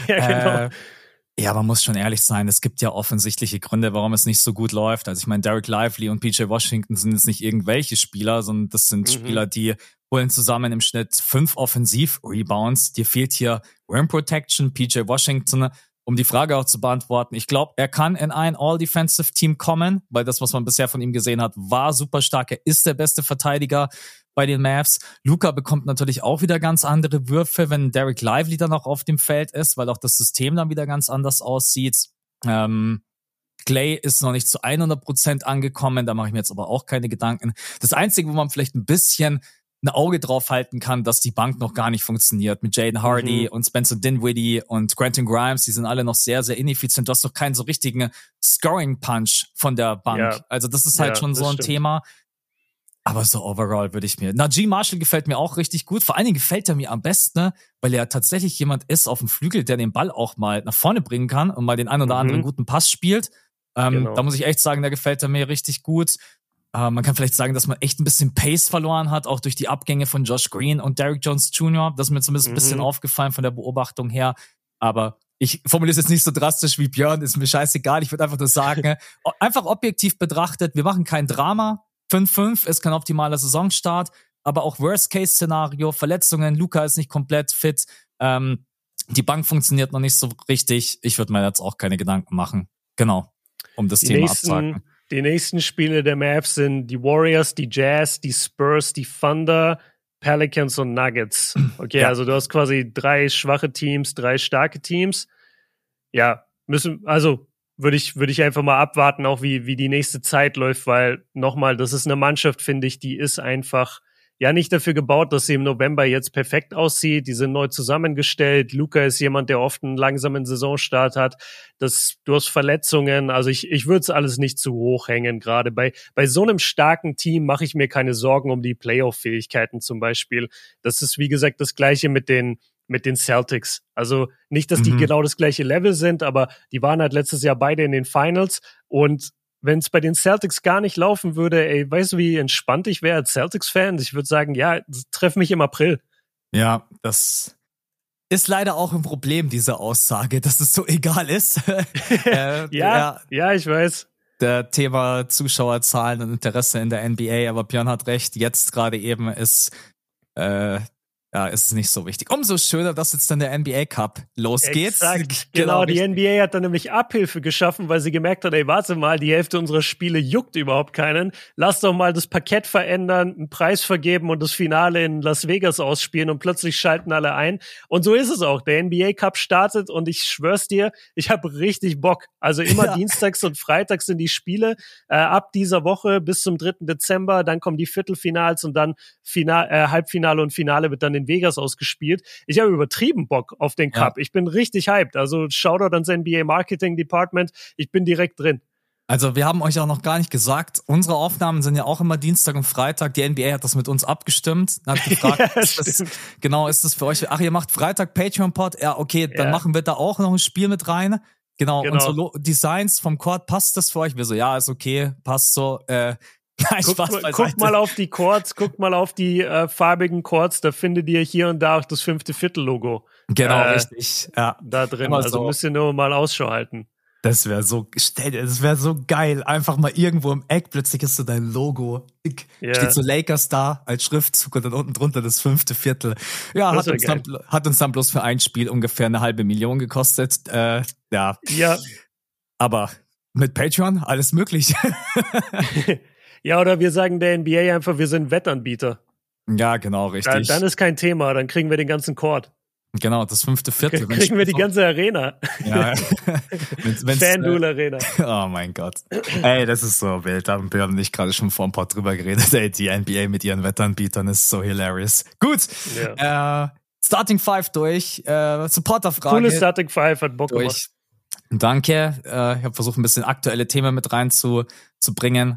Ja, man muss schon ehrlich sein, es gibt ja offensichtliche Gründe, warum es nicht so gut läuft. Also ich meine, Derek Lively und PJ Washington sind jetzt nicht irgendwelche Spieler, sondern das sind Spieler, die holen zusammen im Schnitt 5 Offensiv-Rebounds. Dir fehlt hier Rim Protection, PJ Washington. Um die Frage auch zu beantworten, ich glaube, er kann in ein All-Defensive-Team kommen, weil das, was man bisher von ihm gesehen hat, war super stark. Er ist der beste Verteidiger bei den Mavs. Luka bekommt natürlich auch wieder ganz andere Würfe, wenn Derek Lively dann auch auf dem Feld ist, weil auch das System dann wieder ganz anders aussieht. Clay ist noch nicht zu 100% angekommen, da mache ich mir jetzt aber auch keine Gedanken. Das Einzige, wo man vielleicht ein bisschen ein Auge drauf halten kann, dass die Bank noch gar nicht funktioniert. Mit Jaden Hardy und Spencer Dinwiddie und Quentin Grimes, die sind alle noch sehr, sehr ineffizient. Du hast doch keinen so richtigen Scoring-Punch von der Bank. Ja. Also das ist halt schon so ein Thema. Aber so overall würde ich mir... Najee Marshall gefällt mir auch richtig gut. Vor allen Dingen gefällt er mir am besten, ne? Weil er tatsächlich jemand ist auf dem Flügel, der den Ball auch mal nach vorne bringen kann und mal den einen oder anderen guten Pass spielt. Da muss ich echt sagen, da gefällt er mir richtig gut. Man kann vielleicht sagen, dass man echt ein bisschen Pace verloren hat, auch durch die Abgänge von Josh Green und Derrick Jones Jr. Das ist mir zumindest ein bisschen aufgefallen von der Beobachtung her. Aber ich formuliere es jetzt nicht so drastisch wie Björn, ist mir scheißegal. Ich würde einfach nur sagen, einfach objektiv betrachtet, wir machen kein Drama. 5-5 ist kein optimaler Saisonstart, aber auch Worst-Case-Szenario, Verletzungen, Luka ist nicht komplett fit, die Bank funktioniert noch nicht so richtig. Ich würde mir jetzt auch keine Gedanken machen. Genau, um das Thema abzuhaken. Die nächsten Spiele der Mavs sind die Warriors, die Jazz, die Spurs, die Thunder, Pelicans und Nuggets. Okay, also du hast quasi 3 schwache Teams, 3 starke Teams. Ja, würde ich einfach mal abwarten, auch wie die nächste Zeit läuft, weil nochmal, das ist eine Mannschaft, finde ich, die ist einfach ja nicht dafür gebaut, dass sie im November jetzt perfekt aussieht. Die sind neu zusammengestellt. Luka ist jemand, der oft einen langsamen Saisonstart hat. Du hast Verletzungen. Also ich würde es alles nicht zu hoch hängen. Gerade bei so einem starken Team mache ich mir keine Sorgen um die Playoff-Fähigkeiten zum Beispiel. Das ist, wie gesagt, das Gleiche mit den Celtics. Also nicht, dass die genau das gleiche Level sind, aber die waren halt letztes Jahr beide in den Finals und wenn es bei den Celtics gar nicht laufen würde, weißt du, wie entspannt ich wäre als Celtics-Fan? Ich würde sagen, ja, treff mich im April. Ja, das ist leider auch ein Problem, diese Aussage, dass es so egal ist. Ja, ich weiß. Der Thema Zuschauerzahlen und Interesse in der NBA, aber Björn hat recht, jetzt gerade eben ist es nicht so wichtig. Umso schöner, dass jetzt dann der NBA Cup losgeht. Exakt, genau. Die NBA hat dann nämlich Abhilfe geschaffen, weil sie gemerkt hat, warte mal, die Hälfte unserer Spiele juckt überhaupt keinen. Lass doch mal das Parkett verändern, einen Preis vergeben und das Finale in Las Vegas ausspielen und plötzlich schalten alle ein. Und so ist es auch. Der NBA Cup startet und ich schwör's dir, ich habe richtig Bock. Also immer dienstags und freitags sind die Spiele. Ab dieser Woche bis zum 3. Dezember, dann kommen die Viertelfinals und dann Halbfinale und Finale wird dann in Vegas ausgespielt. Ich habe übertrieben Bock auf den Cup. Ich bin richtig hyped. Also Shoutout ans NBA Marketing Department. Ich bin direkt drin. Also wir haben euch auch noch gar nicht gesagt, unsere Aufnahmen sind ja auch immer Dienstag und Freitag. Die NBA hat das mit uns abgestimmt. Hat gefragt, ist das für euch? Ach, ihr macht Freitag Patreon-Pod? Ja, okay, dann machen wir da auch noch ein Spiel mit rein. Genau. Und so Designs vom Court, passt das für euch? Wir so, ja, ist okay, passt so. Guckt mal auf die Chords, guckt mal auf die farbigen Chords, da findet ihr hier und da auch das 5. Viertel-Logo. Genau, richtig. Ja. Da drin, also müsst ihr nur mal Ausschau halten. Das wäre so geil. Einfach mal irgendwo im Eck, plötzlich ist so dein Logo. Steht so Lakers da als Schriftzug und dann unten drunter das 5. Viertel. Ja, hat uns dann bloß für ein Spiel ungefähr 500.000 gekostet. Ja. Aber mit Patreon alles möglich. Ja, oder wir sagen der NBA einfach, wir sind Wettanbieter. Ja, genau, richtig. Dann ist kein Thema, dann kriegen wir den ganzen Court. Genau, das 5. Viertel. Kriegen wir die ganze Arena. Ja. FanDuel Arena. Oh mein Gott. Ey, das ist so wild. Da haben wir nicht gerade schon vor dem Pod drüber geredet. Ey, die NBA mit ihren Wettanbietern ist so hilarious. Gut. Ja. Starting 5 durch. Supporterfrage. Coole Starting 5, hat Bock gemacht. Danke. Ich habe versucht, ein bisschen aktuelle Themen mit reinzubringen.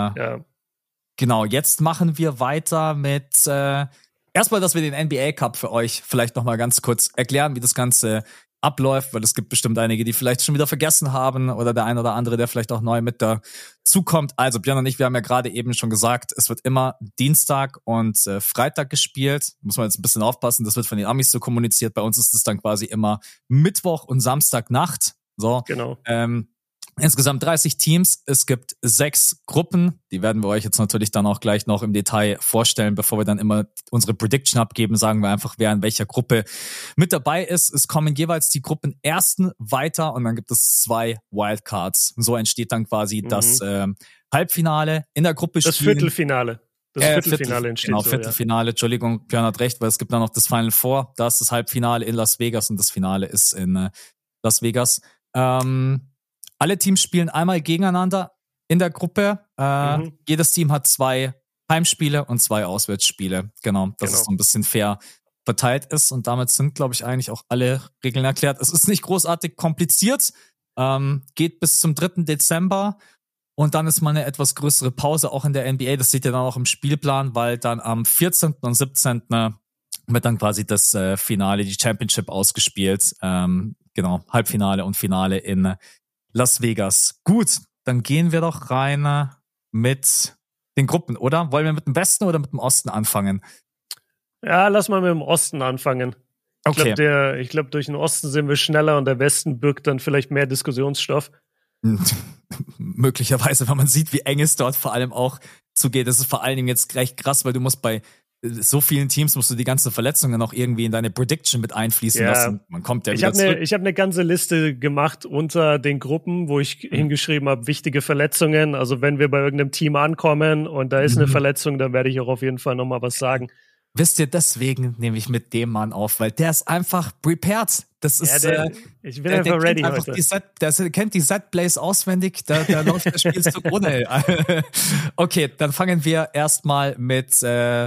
Genau, jetzt machen wir weiter mit erstmal, dass wir den NBA Cup für euch vielleicht nochmal ganz kurz erklären, wie das Ganze abläuft, weil es gibt bestimmt einige, die vielleicht schon wieder vergessen haben oder der ein oder andere, der vielleicht auch neu mit dazukommt. Also Björn und ich, wir haben ja gerade eben schon gesagt, es wird immer Dienstag und Freitag gespielt. Muss man jetzt ein bisschen aufpassen, das wird von den Amis so kommuniziert. Bei uns ist es dann quasi immer Mittwoch und Samstagnacht. So, genau. Insgesamt 30 Teams. Es gibt 6 Gruppen. Die werden wir euch jetzt natürlich dann auch gleich noch im Detail vorstellen. Bevor wir dann immer unsere Prediction abgeben, sagen wir einfach, wer in welcher Gruppe mit dabei ist. Es kommen jeweils die Gruppenersten weiter und dann gibt es 2 Wildcards. So entsteht dann quasi das Halbfinale in der Gruppe. Das Viertelfinale. Das Viertelfinale entsteht. Genau, Viertelfinale. Entschuldigung, Björn hat recht, weil es gibt dann noch das Final Four. Da ist das Halbfinale in Las Vegas und das Finale ist in Las Vegas. Alle Teams spielen einmal gegeneinander in der Gruppe. Jedes Team hat 2 Heimspiele und 2 Auswärtsspiele. Genau, dass es so ein bisschen fair verteilt ist. Und damit sind, glaube ich, eigentlich auch alle Regeln erklärt. Es ist nicht großartig kompliziert. Geht bis zum 3. Dezember. Und dann ist mal eine etwas größere Pause auch in der NBA. Das seht ihr dann auch im Spielplan, weil dann am 14. und 17. wird dann quasi das Finale, die Championship ausgespielt. Genau, Halbfinale und Finale in Las Vegas. Gut, dann gehen wir doch rein mit den Gruppen, oder? Wollen wir mit dem Westen oder mit dem Osten anfangen? Ja, lass mal mit dem Osten anfangen. Okay. Ich glaube, durch den Osten sind wir schneller und der Westen birgt dann vielleicht mehr Diskussionsstoff. Möglicherweise, weil man sieht, wie eng es dort vor allem auch zugeht. Das ist vor allen Dingen jetzt recht krass, weil du musst bei so vielen Teams musst du die ganzen Verletzungen noch irgendwie in deine Prediction mit einfließen lassen. Man kommt ja wieder zurück. Ich habe eine ganze Liste gemacht unter den Gruppen, wo ich hingeschrieben habe, wichtige Verletzungen. Also wenn wir bei irgendeinem Team ankommen und da ist eine Verletzung, dann werde ich auch auf jeden Fall nochmal was sagen. Wisst ihr, deswegen nehme ich mit dem Mann auf, weil der ist einfach prepared. Das ist, ich bin einfach ready heute. Der kennt die Set-Plays auswendig, da läuft das Spiel zugrunde. Okay, dann fangen wir erstmal mit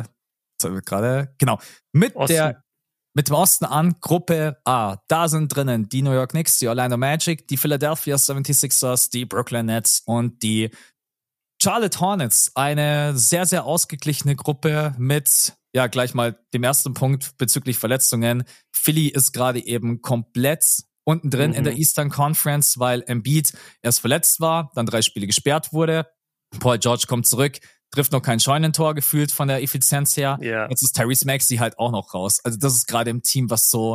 mit dem Osten an, Gruppe A. Da sind drinnen die New York Knicks, die Orlando Magic, die Philadelphia 76ers, die Brooklyn Nets und die Charlotte Hornets. Eine sehr, sehr ausgeglichene Gruppe mit, ja, gleich mal dem ersten Punkt bezüglich Verletzungen. Philly ist gerade eben komplett unten drin in der Eastern Conference, weil Embiid erst verletzt war, dann 3 Spiele gesperrt wurde. Paul George kommt zurück, trifft noch kein Scheunentor gefühlt von der Effizienz her. Yeah. Jetzt ist Tyrese Maxey halt auch noch raus. Also das ist gerade im Team, was so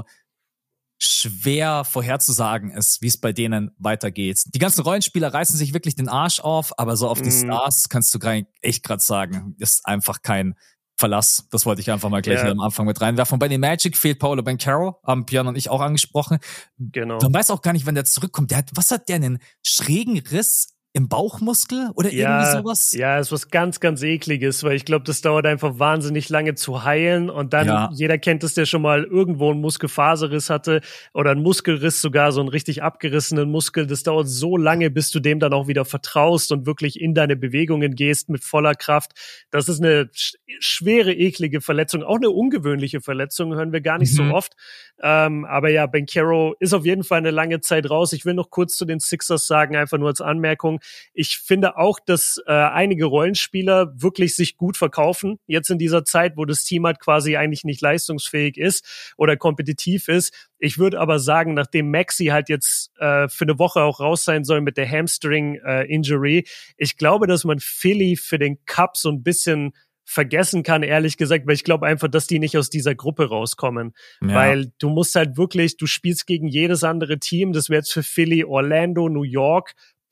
schwer vorherzusagen ist, wie es bei denen weitergeht. Die ganzen Rollenspieler reißen sich wirklich den Arsch auf, aber so auf die Stars kannst du echt gerade sagen, ist einfach kein Verlass. Das wollte ich einfach mal gleich am Anfang mit reinwerfen. Und bei den Magic fehlt Paolo Banchero, haben Björn und ich auch angesprochen. Genau. Man weiß auch gar nicht, wann der zurückkommt. Was hat der, einen schrägen Riss im Bauchmuskel oder irgendwie sowas? Ja, ist was ganz, ganz Ekliges, weil ich glaube, das dauert einfach wahnsinnig lange zu heilen und dann, jeder kennt es, der schon mal irgendwo einen Muskelfaserriss hatte oder einen Muskelriss, sogar so einen richtig abgerissenen Muskel. Das dauert so lange, bis du dem dann auch wieder vertraust und wirklich in deine Bewegungen gehst mit voller Kraft. Das ist eine schwere, eklige Verletzung, auch eine ungewöhnliche Verletzung, hören wir gar nicht so oft. Aber ja, Banchero ist auf jeden Fall eine lange Zeit raus. Ich will noch kurz zu den Sixers sagen, einfach nur als Anmerkung. Ich finde auch, dass einige Rollenspieler wirklich sich gut verkaufen. Jetzt in dieser Zeit, wo das Team halt quasi eigentlich nicht leistungsfähig ist oder kompetitiv ist. Ich würde aber sagen, nachdem Maxey halt jetzt für eine Woche auch raus sein soll mit der Hamstring-Injury, ich glaube, dass man Philly für den Cup so ein bisschen vergessen kann, ehrlich gesagt, weil ich glaube einfach, dass die nicht aus dieser Gruppe rauskommen. Ja. Weil du musst halt wirklich, du spielst gegen jedes andere Team. Das wäre jetzt für Philly Orlando, New York,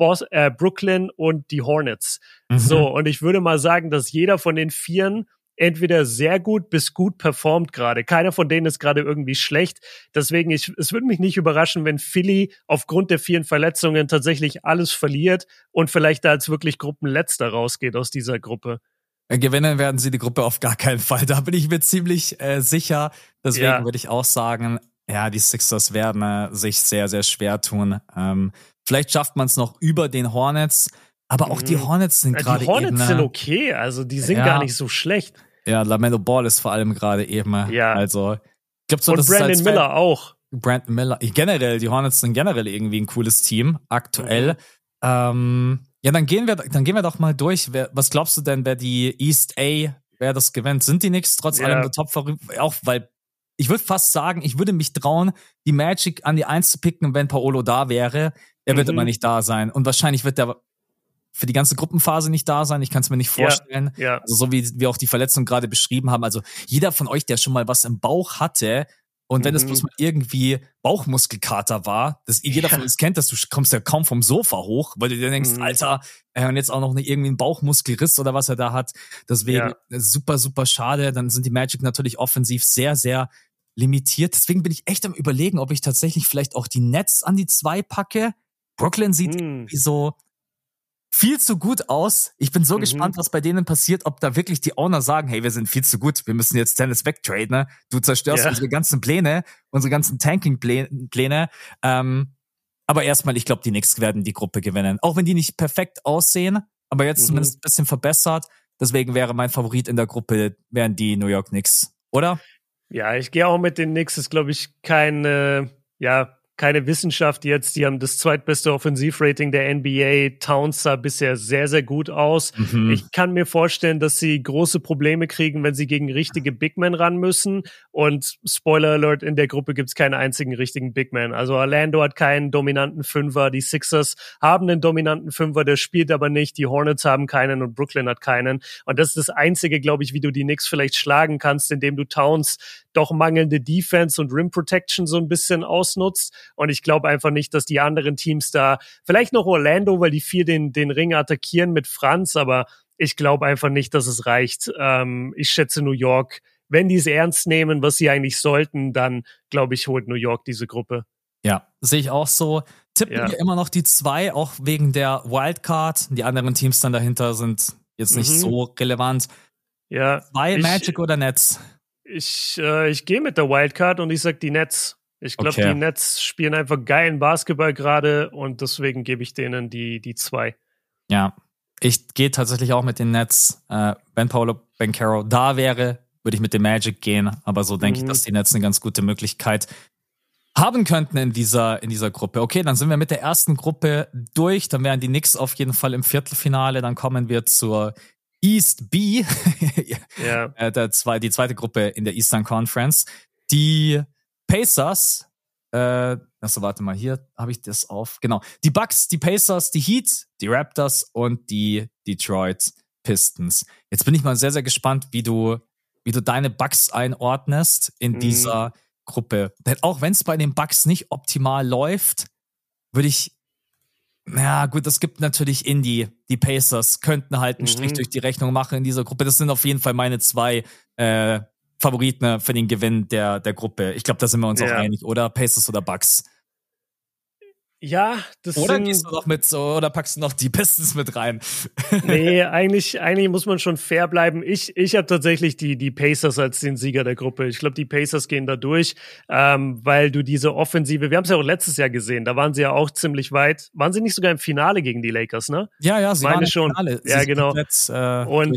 Brooklyn und die Hornets. So, und ich würde mal sagen, dass jeder von den 4 entweder sehr gut bis gut performt gerade. Keiner von denen ist gerade irgendwie schlecht. Deswegen, es würde mich nicht überraschen, wenn Philly aufgrund der 4 Verletzungen tatsächlich alles verliert und vielleicht da als wirklich Gruppenletzter rausgeht aus dieser Gruppe. Gewinnen werden sie die Gruppe auf gar keinen Fall. Da bin ich mir ziemlich sicher. Deswegen würde ich auch sagen, ja, die Sixers werden sich sehr, sehr schwer tun. Vielleicht schafft man es noch über den Hornets, aber auch die Hornets sind gerade eben... Die Hornets sind okay, also die sind gar nicht so schlecht. Ja, LaMelo Ball ist vor allem gerade eben, also... Ich glaub, so, und Brandon Miller auch. Brandon Miller, generell, die Hornets sind generell irgendwie ein cooles Team, aktuell. Ja, dann gehen wir doch mal durch. Was glaubst du denn, wer das gewinnt? Sind die Knicks trotz allem der Top-Favorit? Auch weil ich würde fast sagen, ich würde mich trauen, die Magic an die 1 zu picken, wenn Paolo da wäre. Er wird aber nicht da sein. Und wahrscheinlich wird er für die ganze Gruppenphase nicht da sein. Ich kann es mir nicht vorstellen. Ja. Also so wie wir auch die Verletzung gerade beschrieben haben. Also jeder von euch, der schon mal was im Bauch hatte, und wenn es bloß mal irgendwie Bauchmuskelkater war, jeder von uns kennt das, du kommst ja kaum vom Sofa hoch, weil du dir denkst, Alter, und jetzt auch noch irgendwie einen Bauchmuskelriss oder was er da hat. Deswegen super, super schade. Dann sind die Magic natürlich offensiv sehr, sehr limitiert. Deswegen bin ich echt am Überlegen, ob ich tatsächlich vielleicht auch die Nets an die 2 packe. Brooklyn sieht irgendwie so viel zu gut aus. Ich bin so gespannt, was bei denen passiert, ob da wirklich die Owner sagen, hey, wir sind viel zu gut, wir müssen jetzt Tennis wegtraden, ne? Du zerstörst unsere ganzen Pläne, unsere ganzen Tanking-Pläne. Aber erstmal, ich glaube, die Knicks werden die Gruppe gewinnen. Auch wenn die nicht perfekt aussehen, aber jetzt zumindest ein bisschen verbessert. Deswegen wäre mein Favorit in der Gruppe, wären die New York Knicks, oder? Ja, ich gehe auch mit den Knicks. Ist, glaube ich, keine Wissenschaft jetzt. Die haben das zweitbeste Offensivrating der NBA. Towns sah bisher sehr, sehr gut aus. Ich kann mir vorstellen, dass sie große Probleme kriegen, wenn sie gegen richtige Big Men ran müssen. Und Spoiler Alert, in der Gruppe gibt's keinen einzigen richtigen Big Man. Also Orlando hat keinen dominanten Fünfer. Die Sixers haben einen dominanten Fünfer, der spielt aber nicht. Die Hornets haben keinen und Brooklyn hat keinen. Und das ist das Einzige, glaube ich, wie du die Knicks vielleicht schlagen kannst, indem du Towns doch mangelnde Defense und Rim Protection so ein bisschen ausnutzt. Und ich glaube einfach nicht, dass die anderen Teams da, vielleicht noch Orlando, weil die viel den Ring attackieren mit Franz, aber ich glaube einfach nicht, dass es reicht. Ich schätze New York, wenn die es ernst nehmen, was sie eigentlich sollten, dann glaube ich, holt New York diese Gruppe. Ja, sehe ich auch so. Tippen wir immer noch die 2, auch wegen der Wildcard. Die anderen Teams dann dahinter sind jetzt nicht so relevant. Ja. 2 Magic oder Nets? Ich gehe mit der Wildcard und ich sag die Nets. Ich glaube, die Nets spielen einfach geilen Basketball gerade und deswegen gebe ich denen die 2. Ja, ich gehe tatsächlich auch mit den Nets. Wenn Paolo Banchero da wäre, würde ich mit dem Magic gehen. Aber so denke ich, dass die Nets eine ganz gute Möglichkeit haben könnten in dieser Gruppe. Okay, dann sind wir mit der ersten Gruppe durch. Dann wären die Knicks auf jeden Fall im Viertelfinale. Dann kommen wir zur East B, die zweite Gruppe in der Eastern Conference. Die Pacers, warte mal, hier habe ich das auf. Genau, die Bucks, die Pacers, die Heat, die Raptors und die Detroit Pistons. Jetzt bin ich mal sehr, sehr gespannt, wie du deine Bucks einordnest in dieser Gruppe. Denn auch wenn es bei den Bucks nicht optimal läuft, würde ich ja, gut, es gibt natürlich die Pacers könnten halt einen Strich durch die Rechnung machen in dieser Gruppe. Das sind auf jeden Fall meine 2 Favoriten für den Gewinn der Gruppe. Ich glaube, da sind wir uns auch einig, oder? Pacers oder Bucks? Ja, gehst du noch oder packst du noch die Pistons mit rein? Nee, eigentlich muss man schon fair bleiben. Ich habe tatsächlich die Pacers als den Sieger der Gruppe. Ich glaube, die Pacers gehen da durch, weil du diese Offensive, wir haben es ja auch letztes Jahr gesehen, da waren sie ja auch ziemlich weit. Waren sie nicht sogar im Finale gegen die Lakers, ne? Ja, sie waren im schon. Finale. Ja, genau. Und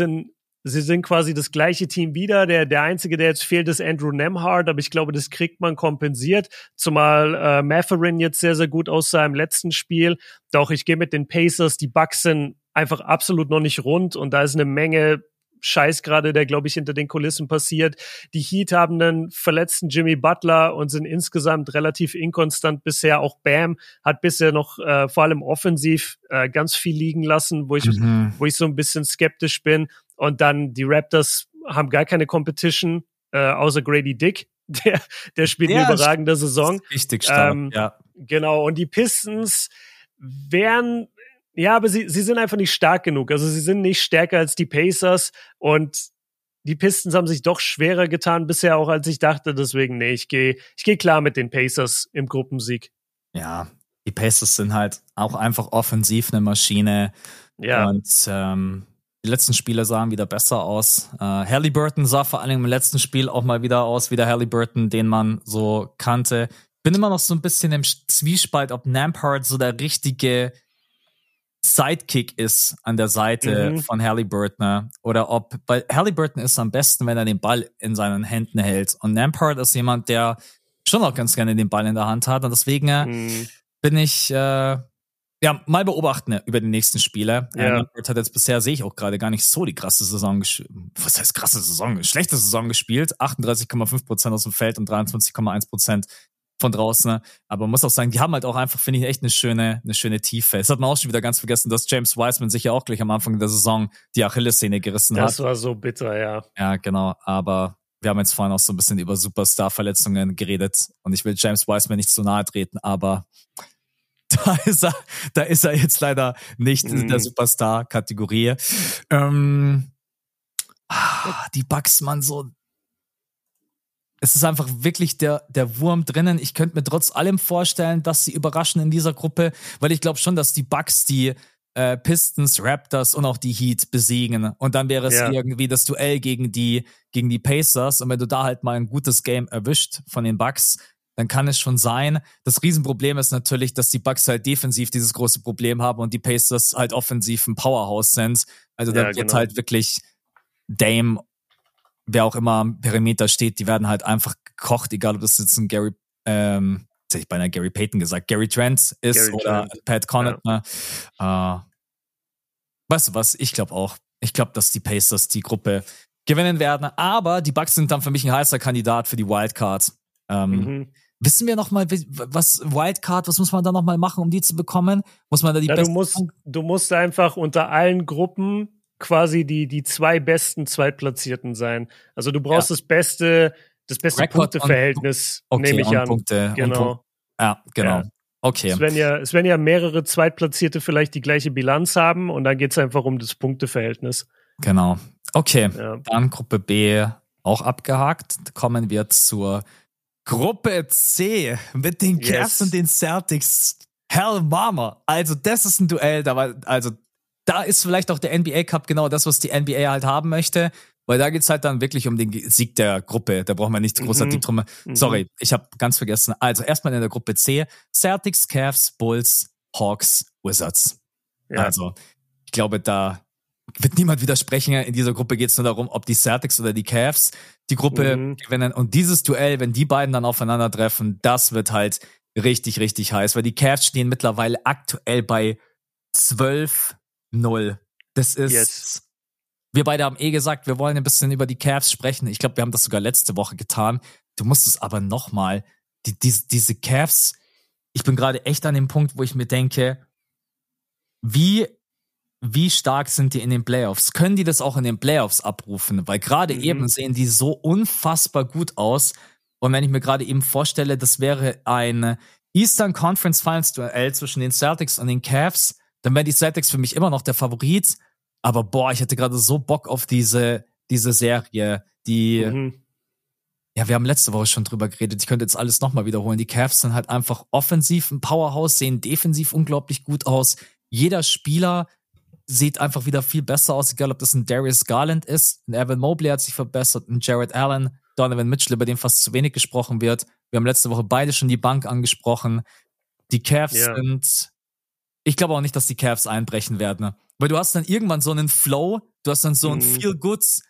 sie sind quasi das gleiche Team wieder. Der Einzige, der jetzt fehlt, ist Andrew Nembhard, aber ich glaube, das kriegt man kompensiert. Zumal Mathurin jetzt sehr, sehr gut aussah im letzten Spiel. Doch, ich gehe mit den Pacers. Die Bucks sind einfach absolut noch nicht rund und da ist eine Menge Scheiß gerade, der, glaube ich, hinter den Kulissen passiert. Die Heat haben einen verletzten Jimmy Butler und sind insgesamt relativ inkonstant bisher. Auch Bam hat bisher noch vor allem offensiv ganz viel liegen lassen, wo ich so ein bisschen skeptisch bin. Und dann die Raptors haben gar keine Competition, außer Grady Dick. Der spielt eine überragende Saison. Richtig stark, ja. Genau, und die Pistons wären, ja, aber sie sind einfach nicht stark genug. Also sie sind nicht stärker als die Pacers und die Pistons haben sich doch schwerer getan bisher auch, als ich dachte. Deswegen, nee, ich gehe klar mit den Pacers im Gruppensieg. Ja, die Pacers sind halt auch einfach offensiv eine Maschine. Ja. Und die letzten Spiele sahen wieder besser aus. Haliburton sah vor allem im letzten Spiel auch mal wieder aus wie der Haliburton, den man so kannte. Bin immer noch so ein bisschen im Zwiespalt, ob Nembhard so der richtige Sidekick ist an der Seite von Haliburton oder weil Haliburton ist am besten, wenn er den Ball in seinen Händen hält. Und Nembhard ist jemand, der schon auch ganz gerne den Ball in der Hand hat. Und deswegen bin ich mal beobachten über die nächsten Spiele. Nembhard hat jetzt bisher, sehe ich auch gerade, gar nicht so die krasse Saison gespielt. Was heißt krasse Saison? Schlechte Saison gespielt. 38,5% aus dem Feld und 23,1% von draußen, aber man muss auch sagen, die haben halt auch einfach, finde ich, echt eine schöne Tiefe. Es hat man auch schon wieder ganz vergessen, dass James Wiseman sich ja auch gleich am Anfang der Saison die Achillessehne gerissen hat. Das war so bitter, ja. Ja, genau, aber wir haben jetzt vorhin auch so ein bisschen über Superstar-Verletzungen geredet und ich will James Wiseman nicht zu nahe treten, aber da ist er jetzt leider nicht in der Superstar-Kategorie. Die Bucks, man, so es ist einfach wirklich der Wurm drinnen. Ich könnte mir trotz allem vorstellen, dass sie überraschen in dieser Gruppe, weil ich glaube schon, dass die Bucks die Pistons, Raptors und auch die Heat besiegen. Und dann wäre es irgendwie das Duell gegen die Pacers. Und wenn du da halt mal ein gutes Game erwischt von den Bucks, dann kann es schon sein. Das Riesenproblem ist natürlich, dass die Bucks halt defensiv dieses große Problem haben und die Pacers halt offensiv ein Powerhouse sind. Also da wird halt wirklich Dame, wer auch immer am Perimeter steht, die werden halt einfach gekocht, egal ob das jetzt ein Gary, jetzt hätte ich beinahe Gary Payton gesagt, Gary Trent ist Gary oder Trent. Pat Connaughton. Ja. Weißt du was? Ich glaube auch. Ich glaube, dass die Pacers die Gruppe gewinnen werden, aber die Bucks sind dann für mich ein heißer Kandidat für die Wildcard. Wissen wir nochmal, was Wildcard, was muss man da nochmal machen, um die zu bekommen? Muss man da die du musst einfach unter allen Gruppen quasi die zwei besten Zweitplatzierten sein. Also du brauchst das beste Punkteverhältnis, nehme ich an. Punkte, genau. Ja, genau. Ja. Okay. Es werden ja mehrere Zweitplatzierte vielleicht die gleiche Bilanz haben und dann geht es einfach um das Punkteverhältnis. Genau. Okay, dann Gruppe B auch abgehakt. Kommen wir zur Gruppe C mit den Cavs und den Celtics. Hell Mama. Also das ist ein Duell. Da ist vielleicht auch der NBA Cup genau das, was die NBA halt haben möchte. Weil da geht's halt dann wirklich um den Sieg der Gruppe. Da brauchen wir nicht großartig drum. Sorry, ich habe ganz vergessen. Also erstmal in der Gruppe C. Celtics, Cavs, Bulls, Hawks, Wizards. Ja. Also ich glaube, da wird niemand widersprechen. In dieser Gruppe geht's nur darum, ob die Celtics oder die Cavs die Gruppe gewinnen. Und dieses Duell, wenn die beiden dann aufeinandertreffen, das wird halt richtig, richtig heiß. Weil die Cavs stehen mittlerweile aktuell bei 12-0. Das ist... Wir beide haben gesagt, wir wollen ein bisschen über die Cavs sprechen. Ich glaube, wir haben das sogar letzte Woche getan. Du musst es aber nochmal, diese Cavs, ich bin gerade echt an dem Punkt, wo ich mir denke, wie stark sind die in den Playoffs? Können die das auch in den Playoffs abrufen? Weil gerade eben sehen die so unfassbar gut aus. Und wenn ich mir gerade eben vorstelle, das wäre ein Eastern Conference Finals Duell zwischen den Celtics und den Cavs, dann wären die Celtics für mich immer noch der Favorit. Aber ich hatte gerade so Bock auf diese Serie, wir haben letzte Woche schon drüber geredet, ich könnte jetzt alles nochmal wiederholen. Die Cavs sind halt einfach offensiv ein Powerhouse, sehen defensiv unglaublich gut aus. Jeder Spieler sieht einfach wieder viel besser aus, egal ob das ein Darius Garland ist, ein Evan Mobley hat sich verbessert, ein Jared Allen, Donovan Mitchell, über den fast zu wenig gesprochen wird. Wir haben letzte Woche beide schon die Bank angesprochen. Die Cavs sind... Ich glaube auch nicht, dass die Cavs einbrechen werden. Ne? Weil du hast dann irgendwann so einen Flow, du hast dann so ein Feel-Goods.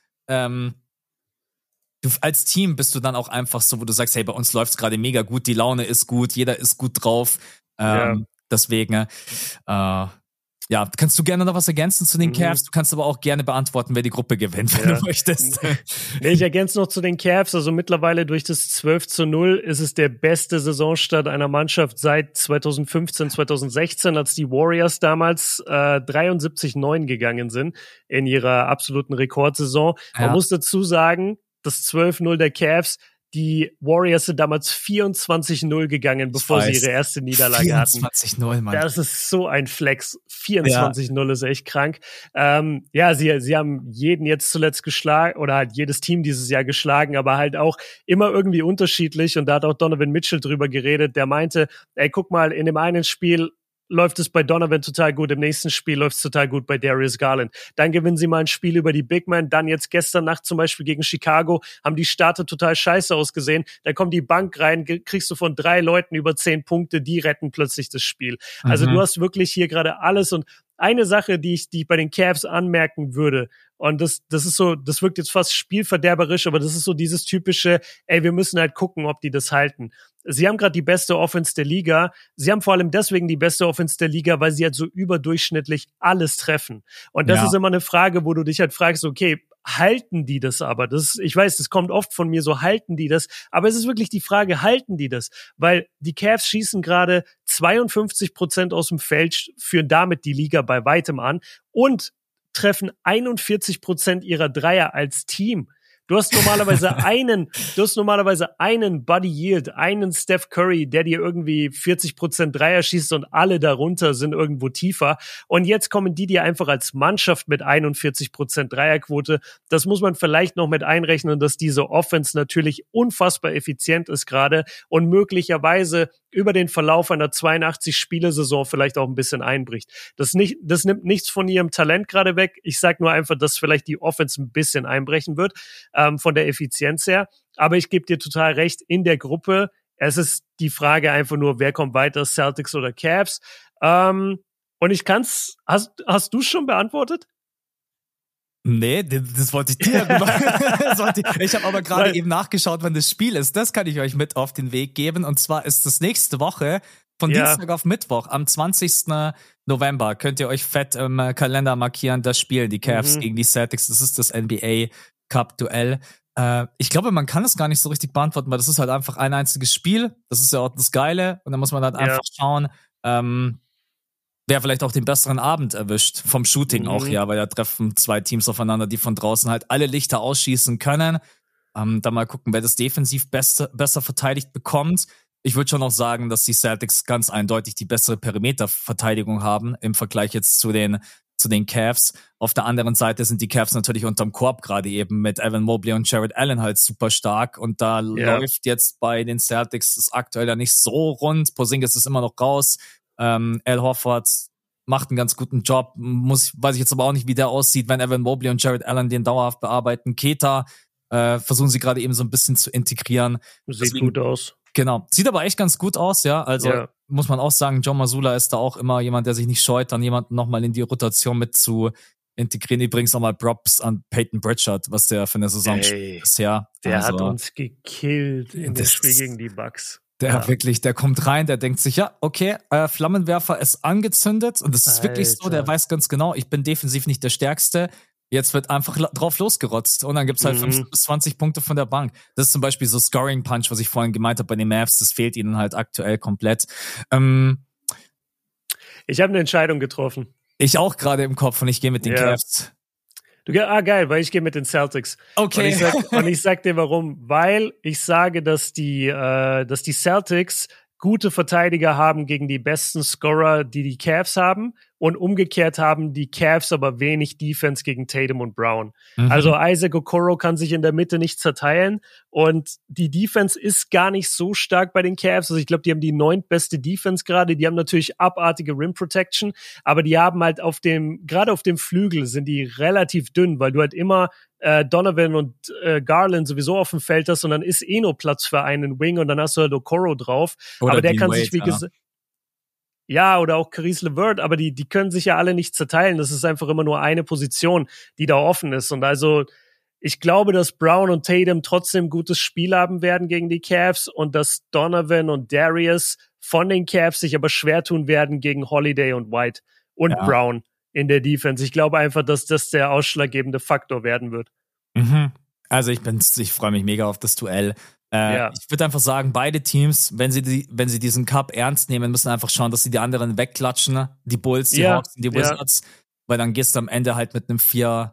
Als Team bist du dann auch einfach so, wo du sagst, hey, bei uns läuft's gerade mega gut, die Laune ist gut, jeder ist gut drauf. Deswegen, kannst du gerne noch was ergänzen zu den Cavs? Du kannst aber auch gerne beantworten, wer die Gruppe gewinnt, wenn du möchtest. Nee, ich ergänze noch zu den Cavs. Also mittlerweile durch das 12-0 ist es der beste Saisonstart einer Mannschaft seit 2015, 2016, als die Warriors damals 73-9 gegangen sind in ihrer absoluten Rekordsaison. Man muss dazu sagen, das 12-0 der Cavs, die Warriors sind damals 24-0 gegangen, bevor sie ihre erste Niederlage hatten. 24-0, Mann. Das ist so ein Flex. 24-0 ist echt krank. Sie haben jeden jetzt zuletzt geschlagen oder halt jedes Team dieses Jahr geschlagen, aber halt auch immer irgendwie unterschiedlich. Und da hat auch Donovan Mitchell drüber geredet. Der meinte, ey, guck mal, in dem einen Spiel läuft es bei Donovan total gut, im nächsten Spiel läuft es total gut bei Darius Garland. Dann gewinnen sie mal ein Spiel über die Big Man, dann jetzt gestern Nacht zum Beispiel gegen Chicago, haben die Starter total scheiße ausgesehen, dann kommt die Bank rein, kriegst du von 3 Leuten über 10 Punkte, die retten plötzlich das Spiel. Also du hast wirklich hier gerade alles und eine Sache, die ich bei den Cavs anmerken würde, und das ist so, das wirkt jetzt fast spielverderberisch, aber das ist so dieses typische, ey, wir müssen halt gucken, ob die das halten. Sie haben gerade die beste Offense der Liga. Sie haben vor allem deswegen die beste Offense der Liga, weil sie halt so überdurchschnittlich alles treffen. Und das ist immer eine Frage, wo du dich halt fragst, okay, halten die das aber? Ich weiß, das kommt oft von mir so, halten die das? Aber es ist wirklich die Frage, halten die das? Weil die Cavs schießen gerade 52% aus dem Feld, führen damit die Liga bei weitem an und treffen 41% ihrer Dreier als Team. Du hast normalerweise einen Buddy Hield, einen Steph Curry, der dir irgendwie 40% Dreier schießt und alle darunter sind irgendwo tiefer. Und jetzt kommen die dir einfach als Mannschaft mit 41% Dreierquote. Das muss man vielleicht noch mit einrechnen, dass diese Offense natürlich unfassbar effizient ist gerade und möglicherweise über den Verlauf einer 82-Spiele-Saison vielleicht auch ein bisschen einbricht. Das nimmt nichts von ihrem Talent gerade weg. Ich sag nur einfach, dass vielleicht die Offense ein bisschen einbrechen wird. Von der Effizienz her. Aber ich gebe dir total recht, in der Gruppe, es ist die Frage einfach nur, wer kommt weiter, Celtics oder Cavs? Und hast du schon beantwortet? Nee, das wollte ich dir machen. Ich habe aber gerade eben nachgeschaut, wann das Spiel ist. Das kann ich euch mit auf den Weg geben. Und zwar ist das nächste Woche von Dienstag auf Mittwoch, am 20. November. Könnt ihr euch fett im Kalender markieren, das Spiel, die Cavs gegen die Celtics. Das ist das NBA Cup-Duell. Ich glaube, man kann es gar nicht so richtig beantworten, weil das ist halt einfach ein einziges Spiel. Das ist ja auch das Geile. Und dann muss man halt einfach schauen, wer vielleicht auch den besseren Abend erwischt. Vom Shooting auch, ja, weil da treffen zwei Teams aufeinander, die von draußen halt alle Lichter ausschießen können. Dann mal gucken, wer das defensiv besser verteidigt bekommt. Ich würde schon auch sagen, dass die Celtics ganz eindeutig die bessere Perimeterverteidigung haben im Vergleich jetzt zu den Cavs. Auf der anderen Seite sind die Cavs natürlich unterm Korb, gerade eben mit Evan Mobley und Jared Allen halt super stark. Und da läuft jetzt bei den Celtics das aktuell ja nicht so rund. Porzingis ist immer noch raus. Al Horford macht einen ganz guten Job. Weiß ich jetzt aber auch nicht, wie der aussieht, wenn Evan Mobley und Jared Allen den dauerhaft bearbeiten. Keta versuchen sie gerade eben so ein bisschen zu integrieren. Sieht gut aus. Genau. Sieht aber echt ganz gut aus, ja. Also muss man auch sagen, Joe Mazzulla ist da auch immer jemand, der sich nicht scheut, dann jemanden nochmal in die Rotation mit zu integrieren. Übrigens nochmal Props an Peyton Pritchard, was der für eine Saison bisher. Der hat uns gekillt in dem Spiel gegen die Bucks. Der kommt rein, der denkt sich, ja, okay, Flammenwerfer ist angezündet und das ist wirklich so, der weiß ganz genau, ich bin defensiv nicht der Stärkste, jetzt wird einfach drauf losgerotzt und dann gibt's halt 15 bis 20 Punkte von der Bank. Das ist zum Beispiel so Scoring Punch, was ich vorhin gemeint habe bei den Mavs, das fehlt ihnen halt aktuell komplett. Ich habe eine Entscheidung getroffen. Ich auch gerade im Kopf und ich gehe mit den Cavs. Geil, weil ich gehe mit den Celtics. Okay. Und ich sag dir warum. Weil ich sage, dass die Celtics gute Verteidiger haben gegen die besten Scorer, die Cavs haben. Und umgekehrt haben die Cavs aber wenig Defense gegen Tatum und Brown. Also Isaac Okoro kann sich in der Mitte nicht zerteilen. Und die Defense ist gar nicht so stark bei den Cavs. Also ich glaube, die haben die 9. beste Defense gerade. Die haben natürlich abartige Rim Protection. Aber die haben halt gerade auf dem Flügel sind die relativ dünn, weil du halt immer Donovan und Garland sowieso auf dem Feld hast und dann ist nur Platz für einen Wing und dann hast du halt Okoro drauf. Oder aber der Dean kann Wade, sich, wie gesagt, ja, oder auch Caris LeVert, aber die können sich ja alle nicht zerteilen. Das ist einfach immer nur eine Position, die da offen ist. Und also, ich glaube, dass Brown und Tatum trotzdem ein gutes Spiel haben werden gegen die Cavs und dass Donovan und Darius von den Cavs sich aber schwer tun werden gegen Holiday und White und Brown in der Defense. Ich glaube einfach, dass das der ausschlaggebende Faktor werden wird. Also ich freue mich mega auf das Duell. Ich würde einfach sagen, beide Teams, wenn sie diesen Cup ernst nehmen, müssen einfach schauen, dass sie die anderen wegklatschen, die Bulls, die Hawks und die Wizards, weil dann gehst du am Ende halt mit einem 3-1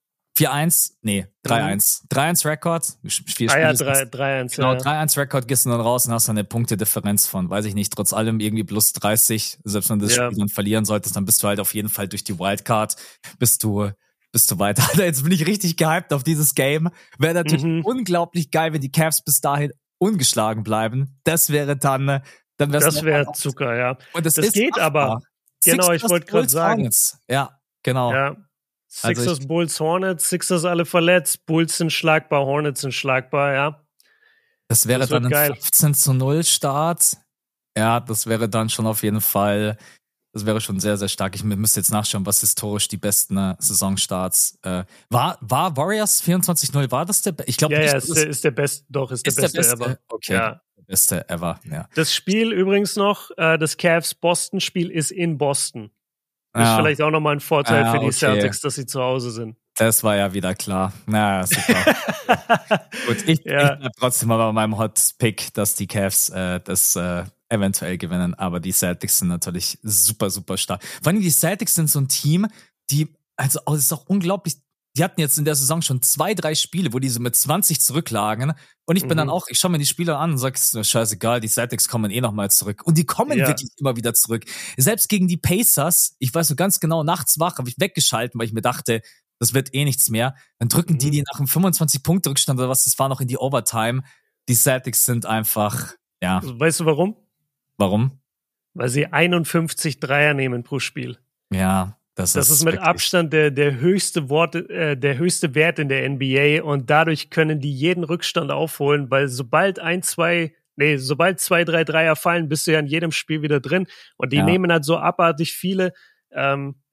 Rekord. 3-1. Genau, 3-1 Rekord gehst du dann raus und hast dann eine Punktedifferenz von, weiß ich nicht, trotz allem irgendwie plus 30. Selbst wenn du das Spiel dann verlieren solltest, dann bist du halt auf jeden Fall durch die Wildcard, bist du weiter. Jetzt bin ich richtig gehypt auf dieses Game. Wäre natürlich unglaublich geil, wenn die Cavs bis dahin ungeschlagen bleiben. Das wäre dann das wäre Zucker, ja. Und das geht machbar. Aber. Genau, ich wollte gerade sagen. Hornets. Ja, genau. Ja. Sixers, Bulls, Hornets, Sixers alle verletzt, Bulls sind schlagbar, Hornets sind schlagbar, ja. Das wäre dann ein 15-0 Start. Ja, das wäre dann schon auf jeden Fall, das wäre schon sehr, sehr stark. Ich müsste jetzt nachschauen, was historisch die besten Saisonstarts war Warriors 24-0, war das der Ich glaube nicht. Ja, ist der beste, doch, ist der beste ever. Okay, der beste ever, ja. Das Spiel übrigens noch, das Cavs-Boston-Spiel ist in Boston. Ist vielleicht auch nochmal ein Vorteil für die Celtics, dass sie zu Hause sind. Das war ja wieder klar. Na, super. Gut, ich bleib trotzdem aber bei meinem Hot-Pick, dass die Cavs das eventuell gewinnen, aber die Celtics sind natürlich super, super stark. Vor allem die Celtics sind so ein Team, es ist auch unglaublich, die hatten jetzt in der Saison schon 2-3 Spiele, wo die so mit 20 zurücklagen und ich bin dann auch, ich schaue mir die Spieler an und sage, scheißegal, die Celtics kommen nochmal zurück und die kommen wirklich immer wieder zurück. Selbst gegen die Pacers, ich weiß so ganz genau, nachts wach, habe ich weggeschalten, weil ich mir dachte, das wird nichts mehr. Dann drücken die nach einem 25-Punkte-Rückstand oder was, das war noch in die Overtime. Die Celtics sind einfach, ja. Weißt du warum? Warum? Weil sie 51 Dreier nehmen pro Spiel. Ja, das ist mit Abstand der höchste Wert in der NBA und dadurch können die jeden Rückstand aufholen, weil sobald 2, 3 Dreier fallen, bist du ja in jedem Spiel wieder drin und die nehmen halt so abartig viele,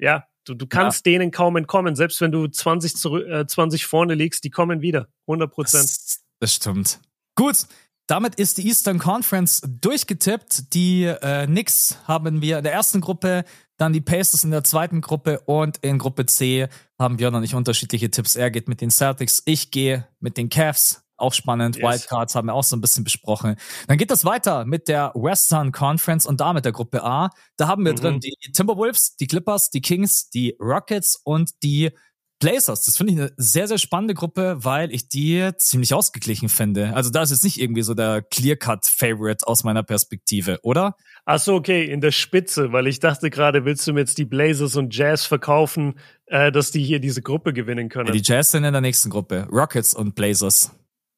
Du kannst denen kaum entkommen. Selbst wenn du 20 vorne liegst, die kommen wieder. 100%. Das stimmt. Gut, damit ist die Eastern Conference durchgetippt. Die Knicks haben wir in der ersten Gruppe, dann die Pacers in der zweiten Gruppe und in Gruppe C haben wir noch nicht unterschiedliche Tipps. Er geht mit den Celtics, ich gehe mit den Cavs. Auch spannend. Yes. Wildcards haben wir auch so ein bisschen besprochen. Dann geht das weiter mit der Western Conference und da mit der Gruppe A. Da haben wir drin die Timberwolves, die Clippers, die Kings, die Rockets und die Blazers. Das finde ich eine sehr, sehr spannende Gruppe, weil ich die ziemlich ausgeglichen finde. Also da ist jetzt nicht irgendwie so der Clear-Cut-Favorite aus meiner Perspektive, oder? Ach so, okay, in der Spitze, weil ich dachte gerade, willst du mir jetzt die Blazers und Jazz verkaufen, dass die hier diese Gruppe gewinnen können? Ja, die Jazz sind in der nächsten Gruppe. Rockets und Blazers.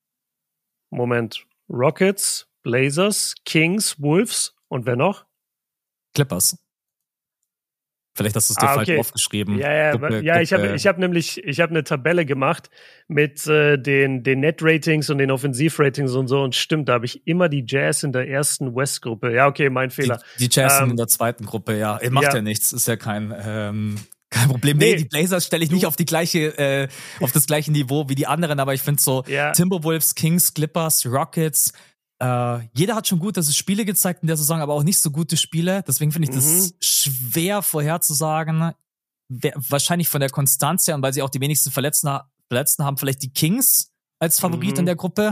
Moment. Rockets, Blazers, Kings, Wolves und wer noch? Clippers. Vielleicht hast du es dir falsch aufgeschrieben. Ja, ich habe nämlich eine Tabelle gemacht mit den Net-Ratings und den Offensiv-Ratings und so und stimmt, da habe ich immer die Jazz in der ersten West-Gruppe. Ja, okay, mein Fehler. Die Jazz sind in der zweiten Gruppe, ja. Macht ja nichts, ist ja kein Problem. Nee, die Blazers stelle ich nicht auf auf das gleiche Niveau wie die anderen, aber ich finde so Timberwolves, Kings, Clippers, Rockets, jeder hat schon gute Spiele gezeigt in der Saison, aber auch nicht so gute Spiele. Deswegen finde ich das schwer vorherzusagen. Wahrscheinlich von der Konstanz her und weil sie auch die wenigsten Verletzten haben, vielleicht die Kings als Favorit in der Gruppe.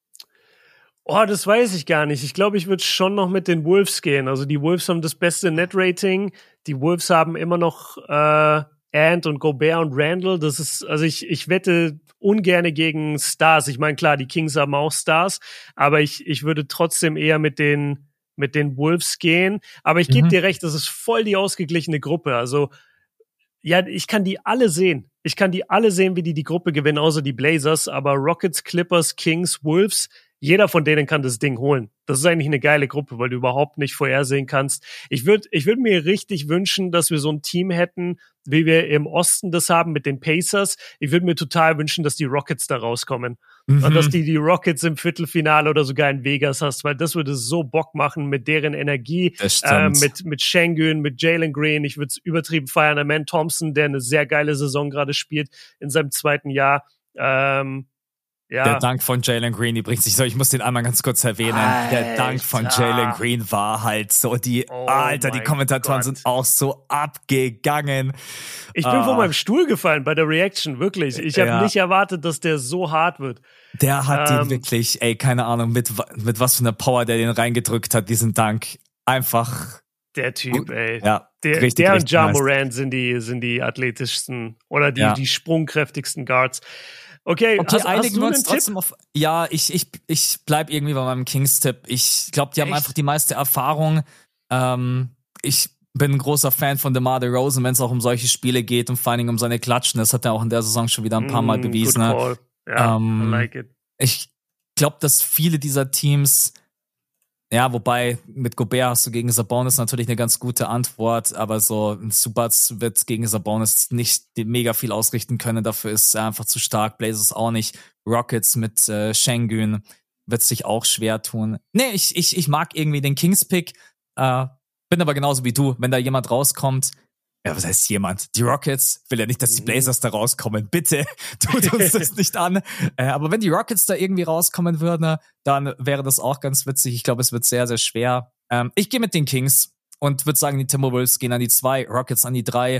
Oh, das weiß ich gar nicht. Ich glaube, ich würde schon noch mit den Wolves gehen. Also die Wolves haben das beste Net-Rating. Die Wolves haben immer noch Ant und Gobert und Randall. Das ist, also ich wette ungerne gegen Stars. Ich meine, klar, die Kings haben auch Stars, aber ich würde trotzdem eher mit den Wolves gehen. Aber ich gebe dir recht, das ist voll die ausgeglichene Gruppe. Also ja, ich kann die alle sehen. Wie die Gruppe gewinnen, außer die Blazers. Aber Rockets, Clippers, Kings, Wolves, jeder von denen kann das Ding holen. Das ist eigentlich eine geile Gruppe, weil du überhaupt nicht vorhersehen kannst. Ich würd mir richtig wünschen, dass wir so ein Team hätten, wie wir im Osten das haben mit den Pacers. Ich würde mir total wünschen, dass die Rockets da rauskommen. Und dass die Rockets im Viertelfinale oder sogar in Vegas hast, weil das würde so Bock machen mit deren Energie, mit Şengün, mit Jalen Green. Ich würde es übertrieben feiern. Amen Thompson, der eine sehr geile Saison gerade spielt in seinem zweiten Jahr. Der Dank von Jalen Green übrigens, ich muss den einmal ganz kurz erwähnen. Alter. Der Dank von Jalen Green war halt so, die Kommentatoren sind auch so abgegangen. Ich bin von meinem Stuhl gefallen bei der Reaction, wirklich. Ich habe nicht erwartet, dass der so hart wird. Der hat den wirklich, keine Ahnung, mit was für einer Power der den reingedrückt hat, diesen Dank. Einfach. Der Typ, ey. Ja, der und Ja Morant sind die athletischsten oder die sprungkräftigsten Guards. Okay, einigen wir uns trotzdem auf. Ja, ich bleib irgendwie bei meinem Kings-Tipp. Ich glaube, die haben einfach die meiste Erfahrung. Ich bin ein großer Fan von DeMar DeRozan, wenn es auch um solche Spiele geht und vor allen Dingen um seine Klatschen. Das hat er auch in der Saison schon wieder ein paar Mal bewiesen. Good call. Ja, I like it. Ich glaube, dass viele dieser Teams, ja, wobei mit Gobert hast du gegen Sabonis natürlich eine ganz gute Antwort, aber so ein Zubac wird gegen Sabonis nicht mega viel ausrichten können, dafür ist er einfach zu stark, Blazers auch nicht, Rockets mit Şengün wird sich auch schwer tun. Nee, ich mag irgendwie den Kings-Pick, bin aber genauso wie du, wenn da jemand rauskommt, ja, was heißt jemand? Die Rockets, will ja nicht, dass die Blazers da rauskommen. Bitte, tut uns das nicht an. Aber wenn die Rockets da irgendwie rauskommen würden, dann wäre das auch ganz witzig. Ich glaube, es wird sehr, sehr schwer. Ich gehe mit den Kings und würde sagen, die Timberwolves gehen an die 2, Rockets an die 3,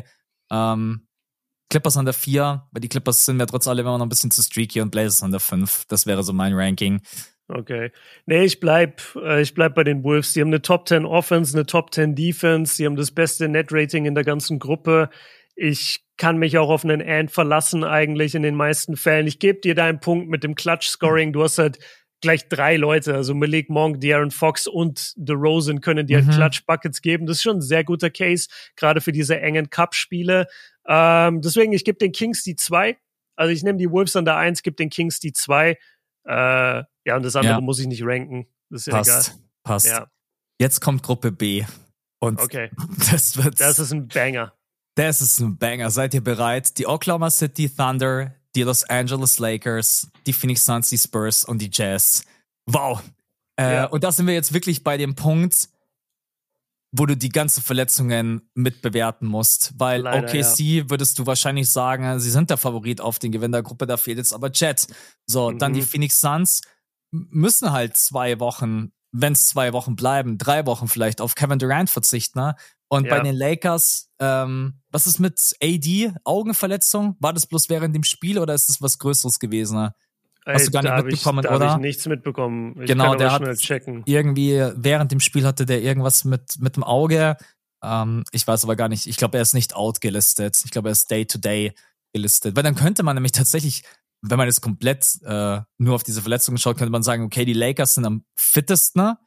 Clippers an der 4, weil die Clippers sind ja trotz allem immer noch ein bisschen zu streaky und Blazers an der 5. Das wäre so mein Ranking. Okay. Nee, ich bleib bei den Wolves. Die haben eine Top 10 Offense, eine Top 10 Defense. Die haben das beste Net-Rating in der ganzen Gruppe. Ich kann mich auch auf einen Ant verlassen eigentlich in den meisten Fällen. Ich gebe dir deinen Punkt mit dem Clutch-Scoring. Du hast halt gleich 3 Leute. Also Malik Monk, De'Aaron Fox und DeRozan können dir halt Clutch-Buckets geben. Das ist schon ein sehr guter Case, gerade für diese engen Cup-Spiele. Deswegen, ich gebe den Kings die 2. Also ich nehme die Wolves an der 1, gebe den Kings die 2. Ja, und das andere muss ich nicht ranken. Das ist ja egal. Passt. Ja. Jetzt kommt Gruppe B. Und das ist ein Banger. Das ist ein Banger. Seid ihr bereit? Die Oklahoma City Thunder, die Los Angeles Lakers, die Phoenix Suns, die Spurs und die Jazz. Wow. Und da sind wir jetzt wirklich bei dem Punkt, wo du die ganzen Verletzungen mitbewerten musst. Weil leider, OKC würdest du wahrscheinlich sagen, sie sind der Favorit auf den Gewinn der Gruppe, da fehlt jetzt aber Jet. So, dann die Phoenix Suns müssen halt 2 Wochen, wenn es 2 Wochen bleiben, 3 Wochen vielleicht auf Kevin Durant verzichten. Ne? Und bei den Lakers, was ist mit AD? Augenverletzung? War das bloß während dem Spiel oder ist das was Größeres gewesen? Ne? Hast du gar nicht mitbekommen, oder? Da habe ich nichts mitbekommen. Ich genau, kann der schnell hat checken. Irgendwie, während dem Spiel hatte der irgendwas mit dem Auge. Ich weiß aber gar nicht. Ich glaube, er ist nicht out gelistet. Ich glaube, er ist Day-to-Day gelistet. Weil dann könnte man nämlich tatsächlich, wenn man jetzt komplett nur auf diese Verletzungen schaut, könnte man sagen, okay, die Lakers sind am fittesten.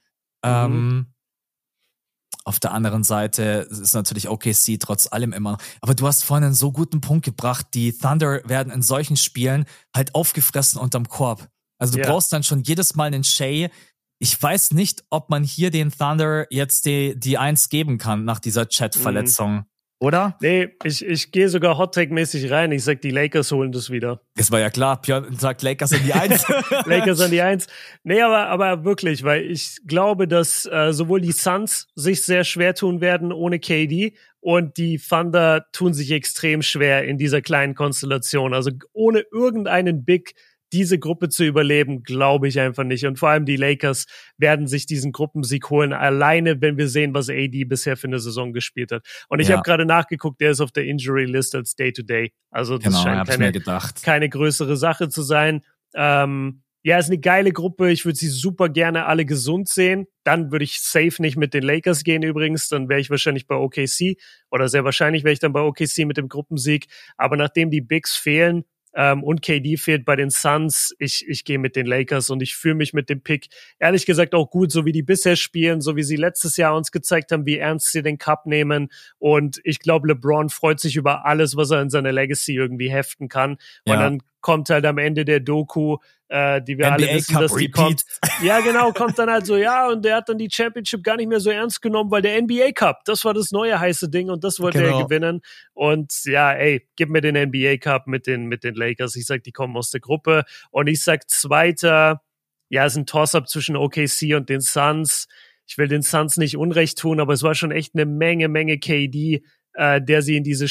Auf der anderen Seite ist natürlich OKC trotz allem immer. Aber du hast vorhin einen so guten Punkt gebracht, die Thunder werden in solchen Spielen halt aufgefressen unterm Korb. Also du brauchst dann schon jedes Mal einen Shea. Ich weiß nicht, ob man hier den Thunder jetzt die 1 geben kann nach dieser Chat-Verletzung. Oder? Nee, ich gehe sogar Hot-Take-mäßig rein. Ich sag, die Lakers holen das wieder. Das war ja klar. Björn sagt Lakers an die 1. Lakers an die 1. Nee, aber wirklich, weil ich glaube, dass sowohl die Suns sich sehr schwer tun werden ohne KD und die Thunder tun sich extrem schwer in dieser kleinen Konstellation. Also ohne irgendeinen Big diese Gruppe zu überleben, glaube ich einfach nicht. Und vor allem die Lakers werden sich diesen Gruppensieg holen, alleine, wenn wir sehen, was AD bisher für eine Saison gespielt hat. Und ich habe gerade nachgeguckt, der ist auf der Injury List als Day-to-Day. Also das scheint keine größere Sache zu sein. Ist eine geile Gruppe. Ich würde sie super gerne alle gesund sehen. Dann würde ich safe nicht mit den Lakers gehen übrigens. Dann wäre ich wahrscheinlich bei OKC. Oder sehr wahrscheinlich wäre ich dann bei OKC mit dem Gruppensieg. Aber nachdem die Bigs fehlen, und KD fehlt bei den Suns. Ich gehe mit den Lakers und ich fühle mich mit dem Pick ehrlich gesagt auch gut, so wie die bisher spielen, so wie sie letztes Jahr uns gezeigt haben, wie ernst sie den Cup nehmen. Und ich glaube, LeBron freut sich über alles, was er in seine Legacy irgendwie heften kann. Und dann kommt halt am Ende der Doku, die wir NBA alle wissen, Cup dass die kommt. Ja, genau, kommt dann halt so, und der hat dann die Championship gar nicht mehr so ernst genommen, weil der NBA Cup, das war das neue heiße Ding und das wollte er gewinnen. Und gib mir den NBA Cup mit den Lakers. Ich sag, die kommen aus der Gruppe. Und ich sag, zweiter, ist ein Toss-Up zwischen OKC und den Suns. Ich will den Suns nicht Unrecht tun, aber es war schon echt eine Menge KD, der sie in diesen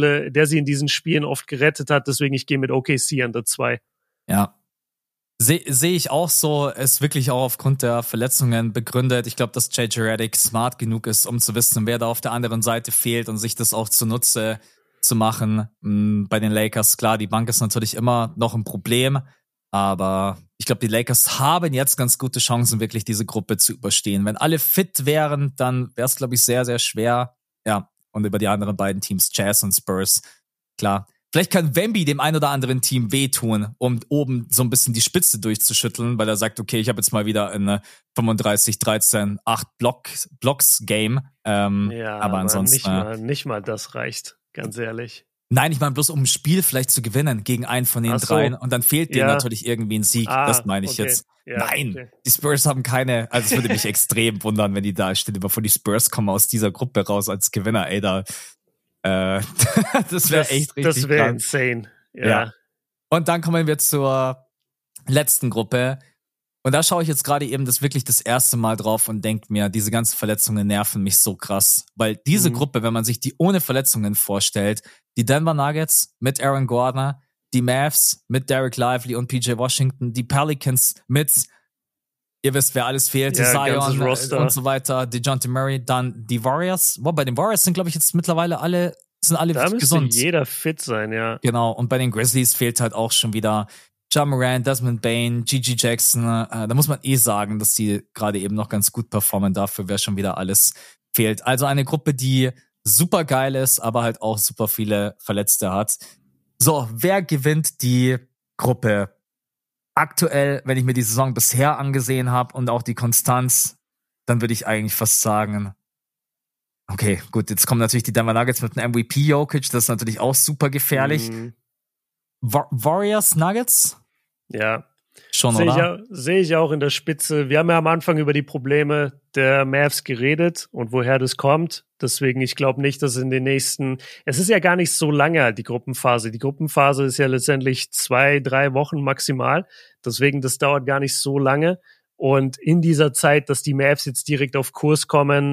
Spielen oft gerettet hat. Deswegen, ich gehe mit OKC an der 2. Ja. Sehe ich auch so, ist wirklich auch aufgrund der Verletzungen begründet. Ich glaube, dass JJ Redick smart genug ist, um zu wissen, wer da auf der anderen Seite fehlt und sich das auch zunutze zu machen. Bei den Lakers, klar, die Bank ist natürlich immer noch ein Problem, aber ich glaube, die Lakers haben jetzt ganz gute Chancen, wirklich diese Gruppe zu überstehen. Wenn alle fit wären, dann wäre es, glaube ich, sehr, sehr schwer. Ja, und über die anderen beiden Teams, Jazz und Spurs, klar. Vielleicht kann Wemby dem ein oder anderen Team wehtun, um oben so ein bisschen die Spitze durchzuschütteln, weil er sagt, okay, ich habe jetzt mal wieder eine 35-13-8 Blocks-Game. Aber ansonsten nicht mal das reicht, ganz ehrlich. Nein, ich meine bloß, um ein Spiel vielleicht zu gewinnen gegen einen von den dreien und dann fehlt denen natürlich irgendwie ein Sieg. Das meine ich jetzt. Ja, nein, die Spurs haben keine, also es würde mich extrem wundern, wenn die da stehen, bevor die Spurs kommen aus dieser Gruppe raus als Gewinner, ey, das wäre echt richtig. Das wäre insane. Ja. Und dann kommen wir zur letzten Gruppe. Und da schaue ich jetzt gerade eben das erste Mal drauf und denke mir, diese ganzen Verletzungen nerven mich so krass. Weil diese Gruppe, wenn man sich die ohne Verletzungen vorstellt, die Denver Nuggets mit Aaron Gordon, die Mavs mit Derek Lively und PJ Washington, die Pelicans mit, ihr wisst, wer alles fehlt, Zion und so weiter, DeJounte Murray, dann die Warriors. Bei den Warriors sind, glaube ich, jetzt mittlerweile alle gesund. Da müsste jeder fit sein, ja. Genau, und bei den Grizzlies fehlt halt auch schon wieder Ja Morant, Desmond Bane, Gigi Jackson. Da muss man sagen, dass die gerade eben noch ganz gut performen. Dafür wer schon wieder alles fehlt. Also eine Gruppe, die super geil ist, aber halt auch super viele Verletzte hat. So, wer gewinnt die Gruppe? Aktuell, wenn ich mir die Saison bisher angesehen habe und auch die Konstanz, dann würde ich eigentlich fast sagen, okay, gut, jetzt kommen natürlich die Denver Nuggets mit einem MVP Jokic, das ist natürlich auch super gefährlich. Warriors Nuggets? Ja. Schon, oder? Sehe ich auch in der Spitze. Wir haben ja am Anfang über die Probleme der Mavs geredet und woher das kommt. Deswegen, ich glaube nicht, dass in den nächsten, es ist ja gar nicht so lange, die Gruppenphase. Die Gruppenphase ist ja letztendlich 2-3 Wochen maximal. Deswegen, das dauert gar nicht so lange. Und in dieser Zeit, dass die Mavs jetzt direkt auf Kurs kommen,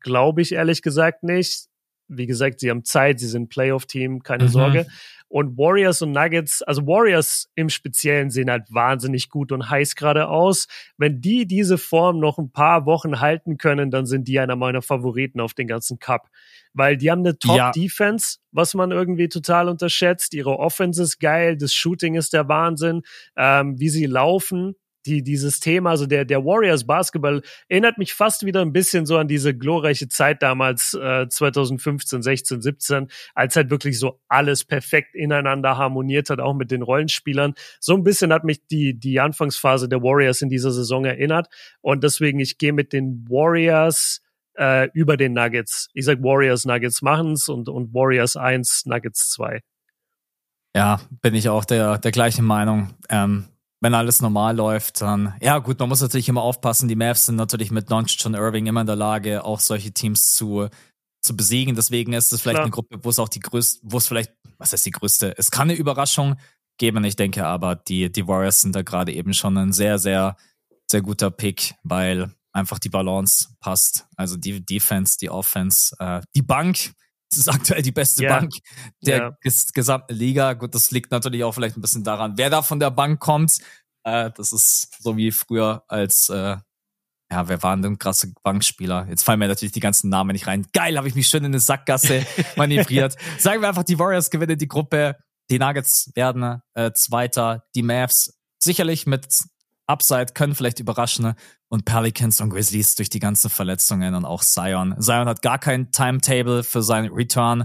glaube ich ehrlich gesagt nicht. Wie gesagt, sie haben Zeit, sie sind Playoff-Team, keine Sorge. Und Warriors und Nuggets, also Warriors im Speziellen sehen halt wahnsinnig gut und heiß gerade aus. Wenn die diese Form noch ein paar Wochen halten können, dann sind die einer meiner Favoriten auf den ganzen Cup. Weil die haben eine Top-Defense, was man irgendwie total unterschätzt. Ihre Offense ist geil, das Shooting ist der Wahnsinn. Wie sie laufen, dieses Thema, also der Warriors Basketball erinnert mich fast wieder ein bisschen so an diese glorreiche Zeit damals, 2015, 16, 17, als halt wirklich so alles perfekt ineinander harmoniert hat, auch mit den Rollenspielern. So ein bisschen hat mich die Anfangsphase der Warriors in dieser Saison erinnert und deswegen, ich gehe mit den Warriors über den Nuggets. Ich sag Warriors, Nuggets machen's und Warriors 1, Nuggets 2. Ja, bin ich auch der gleichen Meinung. Wenn alles normal läuft, dann, ja gut, man muss natürlich immer aufpassen, die Mavs sind natürlich mit Doncic und Irving immer in der Lage, auch solche Teams zu besiegen, deswegen ist es vielleicht eine Gruppe, wo es auch wo es vielleicht, was heißt die größte, es kann eine Überraschung geben, ich denke aber, die Warriors sind da gerade eben schon ein sehr, sehr, sehr guter Pick, weil einfach die Balance passt, also die Defense, die Offense, die Bank, das ist aktuell die beste Bank der gesamten Liga. Gut, das liegt natürlich auch vielleicht ein bisschen daran, wer da von der Bank kommt. Das ist so wie früher als, wer waren denn krasse Bankspieler? Jetzt fallen mir natürlich die ganzen Namen nicht rein. Geil, habe ich mich schön in eine Sackgasse manövriert. Sagen wir einfach, die Warriors gewinnen die Gruppe. Die Nuggets werden Zweiter. Die Mavs sicherlich mit Upside können vielleicht überraschen. Und Pelicans und Grizzlies durch die ganzen Verletzungen und auch Zion. Zion hat gar kein Timetable für seinen Return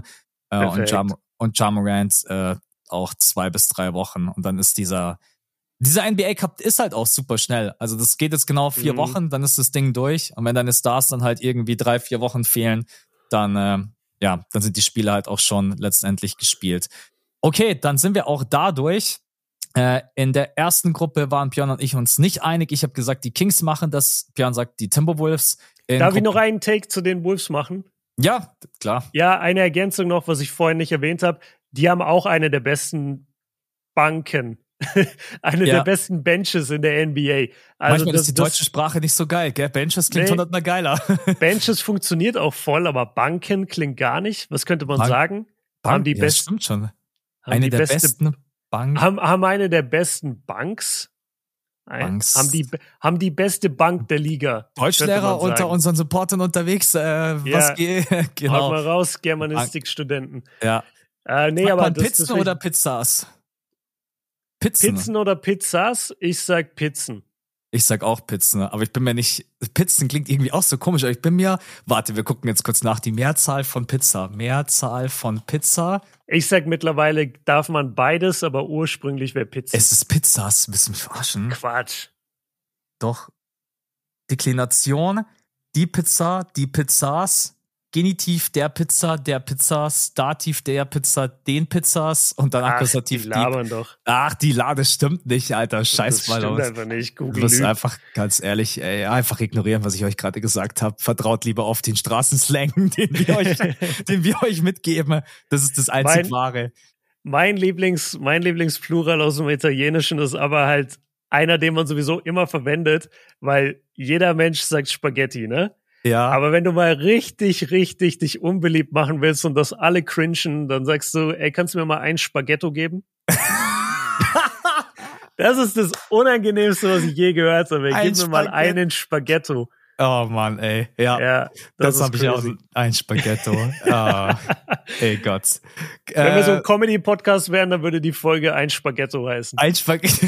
und Ja Morant auch 2 bis 3 Wochen. Und dann ist dieser NBA Cup ist halt auch super schnell. Also das geht jetzt genau 4 Wochen, dann ist das Ding durch. Und wenn deine Stars dann halt irgendwie 3-4 Wochen fehlen, dann dann sind die Spiele halt auch schon letztendlich gespielt. Okay, dann sind wir auch dadurch. In der ersten Gruppe waren Björn und ich uns nicht einig. Ich habe gesagt, die Kings machen das. Björn sagt, die Timberwolves. Darf ich noch einen Take zu den Wolves machen? Ja, klar. Ja, eine Ergänzung noch, was ich vorhin nicht erwähnt habe. Die haben auch eine der besten Banken. Eine der besten Benches in der NBA. Also manchmal ist die deutsche Sprache nicht so geil, gell? Benches klingt 100-mal geiler. Benches funktioniert auch voll, aber Banken klingt gar nicht. Was könnte man sagen? Haben die das stimmt schon. Eine der besten Bank. Haben eine der besten Banks. Haben die beste Bank der Liga. Deutschlehrer unter unseren Supportern unterwegs. Was geht? Genau. Haut mal raus, Germanistikstudenten. Ja. Nee, aber Pizzen oder Pizzas? Pizzen oder Pizzas? Ich sag Pizzen. Ich sag auch Pizzen, aber ich bin mir nicht, Pizzen klingt irgendwie auch so komisch, aber ich bin mir, warte, wir gucken jetzt kurz nach, die Mehrzahl von Pizza. Ich sag mittlerweile darf man beides, aber ursprünglich wäre Pizza. Es ist Pizzas, willst du mich verarschen? Quatsch. Doch. Deklination, die Pizza, die Pizzas, Genitiv der Pizza, Dativ der Pizza, den Pizzas und dann Akkusativ die labern doch. Das stimmt nicht, Alter. Scheiß mal aus. Das stimmt einfach nicht. Google du musst einfach, ganz ehrlich, einfach ignorieren, was ich euch gerade gesagt habe. Vertraut lieber auf den Straßenslang, den wir euch mitgeben. Das ist das einzig Wahre. Mein Lieblingsplural aus dem Italienischen ist aber halt einer, den man sowieso immer verwendet, weil jeder Mensch sagt Spaghetti, ne? Ja. Aber wenn du mal richtig dich unbeliebt machen willst und das alle cringen, dann sagst du, ey, kannst du mir mal ein Spaghetto geben? Das ist das Unangenehmste, was ich je gehört habe. Gib mir mal einen Spaghetto. Oh Mann, ey. Ja das habe ich auch. Ein Spaghetto. Ey Gott. Wenn wir so ein Comedy-Podcast wären, dann würde die Folge ein Spaghetto heißen. Ein Spaghetto.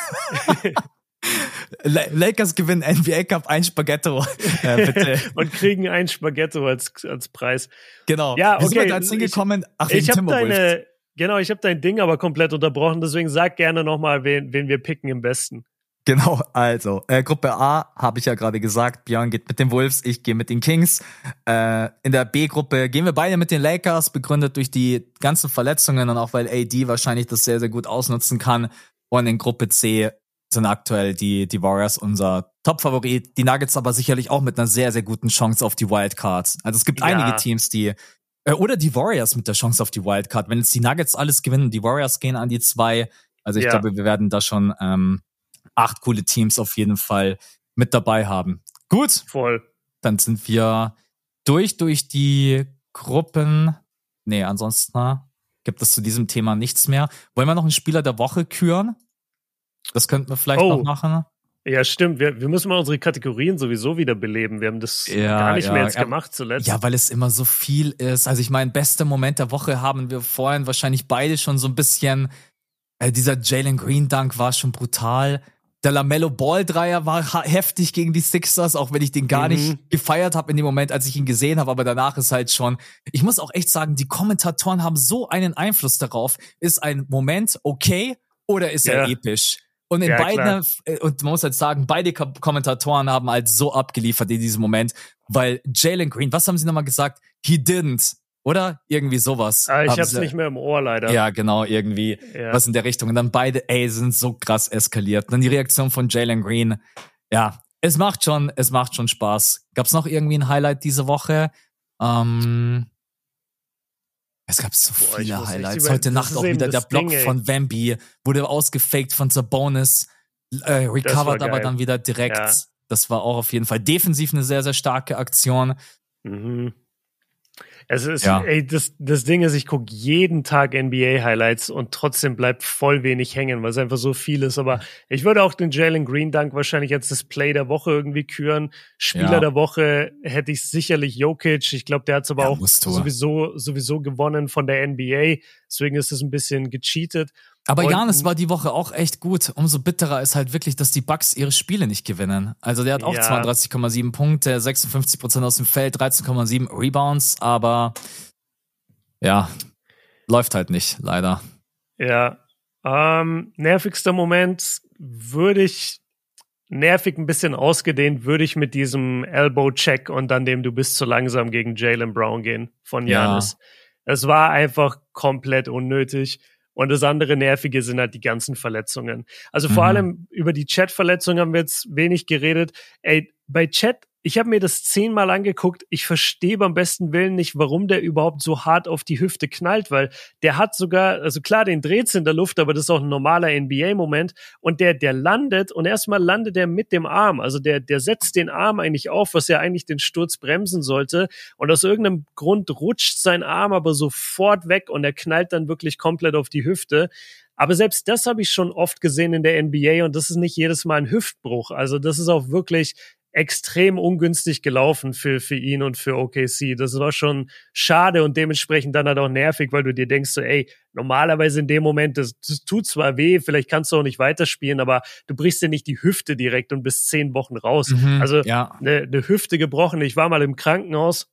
Lakers gewinnen NBA Cup, ein Spaghetto. Bitte. Und kriegen ein Spaghetto als Preis. Genau. Ja, okay. Wie sind wir da jetzt hingekommen? Ich habe dein Ding aber komplett unterbrochen, deswegen sag gerne nochmal, wen wir picken im besten. Genau, also, Gruppe A habe ich ja gerade gesagt, Björn geht mit den Wolves, ich gehe mit den Kings. In der B-Gruppe gehen wir beide mit den Lakers, begründet durch die ganzen Verletzungen und auch weil AD wahrscheinlich das sehr, sehr gut ausnutzen kann. Und in Gruppe C sind aktuell die Warriors unser Top-Favorit. Die Nuggets aber sicherlich auch mit einer sehr, sehr guten Chance auf die Wildcard. Also es gibt einige Teams, die oder die Warriors mit der Chance auf die Wildcard. Wenn jetzt die Nuggets alles gewinnen, die Warriors gehen an die 2. Also ich glaube, wir werden da schon 8 coole Teams auf jeden Fall mit dabei haben. Gut. Voll. Dann sind wir durch die Gruppen. Nee, ansonsten gibt es zu diesem Thema nichts mehr. Wollen wir noch einen Spieler der Woche küren? Das könnten wir vielleicht noch machen. Ja, stimmt. Wir müssen mal unsere Kategorien sowieso wieder beleben. Wir haben das gar nicht mehr jetzt gemacht zuletzt. Ja, weil es immer so viel ist. Also ich meine, bester Moment der Woche haben wir vorhin wahrscheinlich beide schon so ein bisschen. Dieser Jalen Green Dunk war schon brutal. Der LaMelo Ball Dreier war heftig gegen die Sixers, auch wenn ich den gar nicht gefeiert habe in dem Moment, als ich ihn gesehen habe. Aber danach ist halt schon. Ich muss auch echt sagen, die Kommentatoren haben so einen Einfluss darauf. Ist ein Moment okay oder ist er episch? Und in beiden, und man muss halt sagen, beide Kommentatoren haben halt so abgeliefert in diesem Moment, weil Jalen Green, was haben sie nochmal gesagt? He didn't, oder? Irgendwie sowas. Ich hab's nicht mehr im Ohr, leider. Ja, genau, irgendwie was in der Richtung. Und dann beide, sind so krass eskaliert. Und dann die Reaktion von Jalen Green, es macht schon Spaß. Gab's noch irgendwie ein Highlight diese Woche? Es gab so viele Highlights. Heute Nacht auch wieder der Block von Wemby, wurde ausgefaked von Sabonis, recovered aber dann wieder direkt. Ja. Das war auch auf jeden Fall defensiv eine sehr, sehr starke Aktion. Es ist, das Ding ist, ich gucke jeden Tag NBA-Highlights und trotzdem bleibt voll wenig hängen, weil es einfach so viel ist. Aber ich würde auch den Jalen Green Dunk wahrscheinlich jetzt das Play der Woche irgendwie küren. Spieler der Woche hätte ich sicherlich Jokic. Ich glaube, der hat es aber auch sowieso gewonnen von der NBA. Deswegen ist es ein bisschen gecheatet. Aber Giannis war die Woche auch echt gut. Umso bitterer ist halt wirklich, dass die Bucks ihre Spiele nicht gewinnen. Also der hat auch 32,7 Punkte, 56% aus dem Feld, 13,7 Rebounds, aber läuft halt nicht, leider. Ja, nervigster Moment nervig ein bisschen ausgedehnt, würde ich mit diesem Elbow-Check und dann dem du bist zu langsam gegen Jaylen Brown gehen von Giannis. Es war einfach komplett unnötig. Und das andere Nervige sind halt die ganzen Verletzungen. Also vor allem über die Chat-Verletzungen haben wir jetzt wenig geredet. Bei Chat, ich habe mir das 10-mal angeguckt. Ich verstehe beim besten Willen nicht, warum der überhaupt so hart auf die Hüfte knallt, weil der hat sogar, also klar, den dreht's in der Luft, aber das ist auch ein normaler NBA-Moment. Und der landet und erstmal landet er mit dem Arm. Also der setzt den Arm eigentlich auf, was ja eigentlich den Sturz bremsen sollte. Und aus irgendeinem Grund rutscht sein Arm aber sofort weg und er knallt dann wirklich komplett auf die Hüfte. Aber selbst das habe ich schon oft gesehen in der NBA und das ist nicht jedes Mal ein Hüftbruch. Also das ist auch wirklich extrem ungünstig gelaufen für ihn und für OKC. Das war schon schade und dementsprechend dann halt auch nervig, weil du dir denkst so, normalerweise in dem Moment, das tut zwar weh, vielleicht kannst du auch nicht weiterspielen, aber du brichst dir nicht die Hüfte direkt und bist 10 Wochen raus. Also eine Hüfte gebrochen. Ich war mal im Krankenhaus,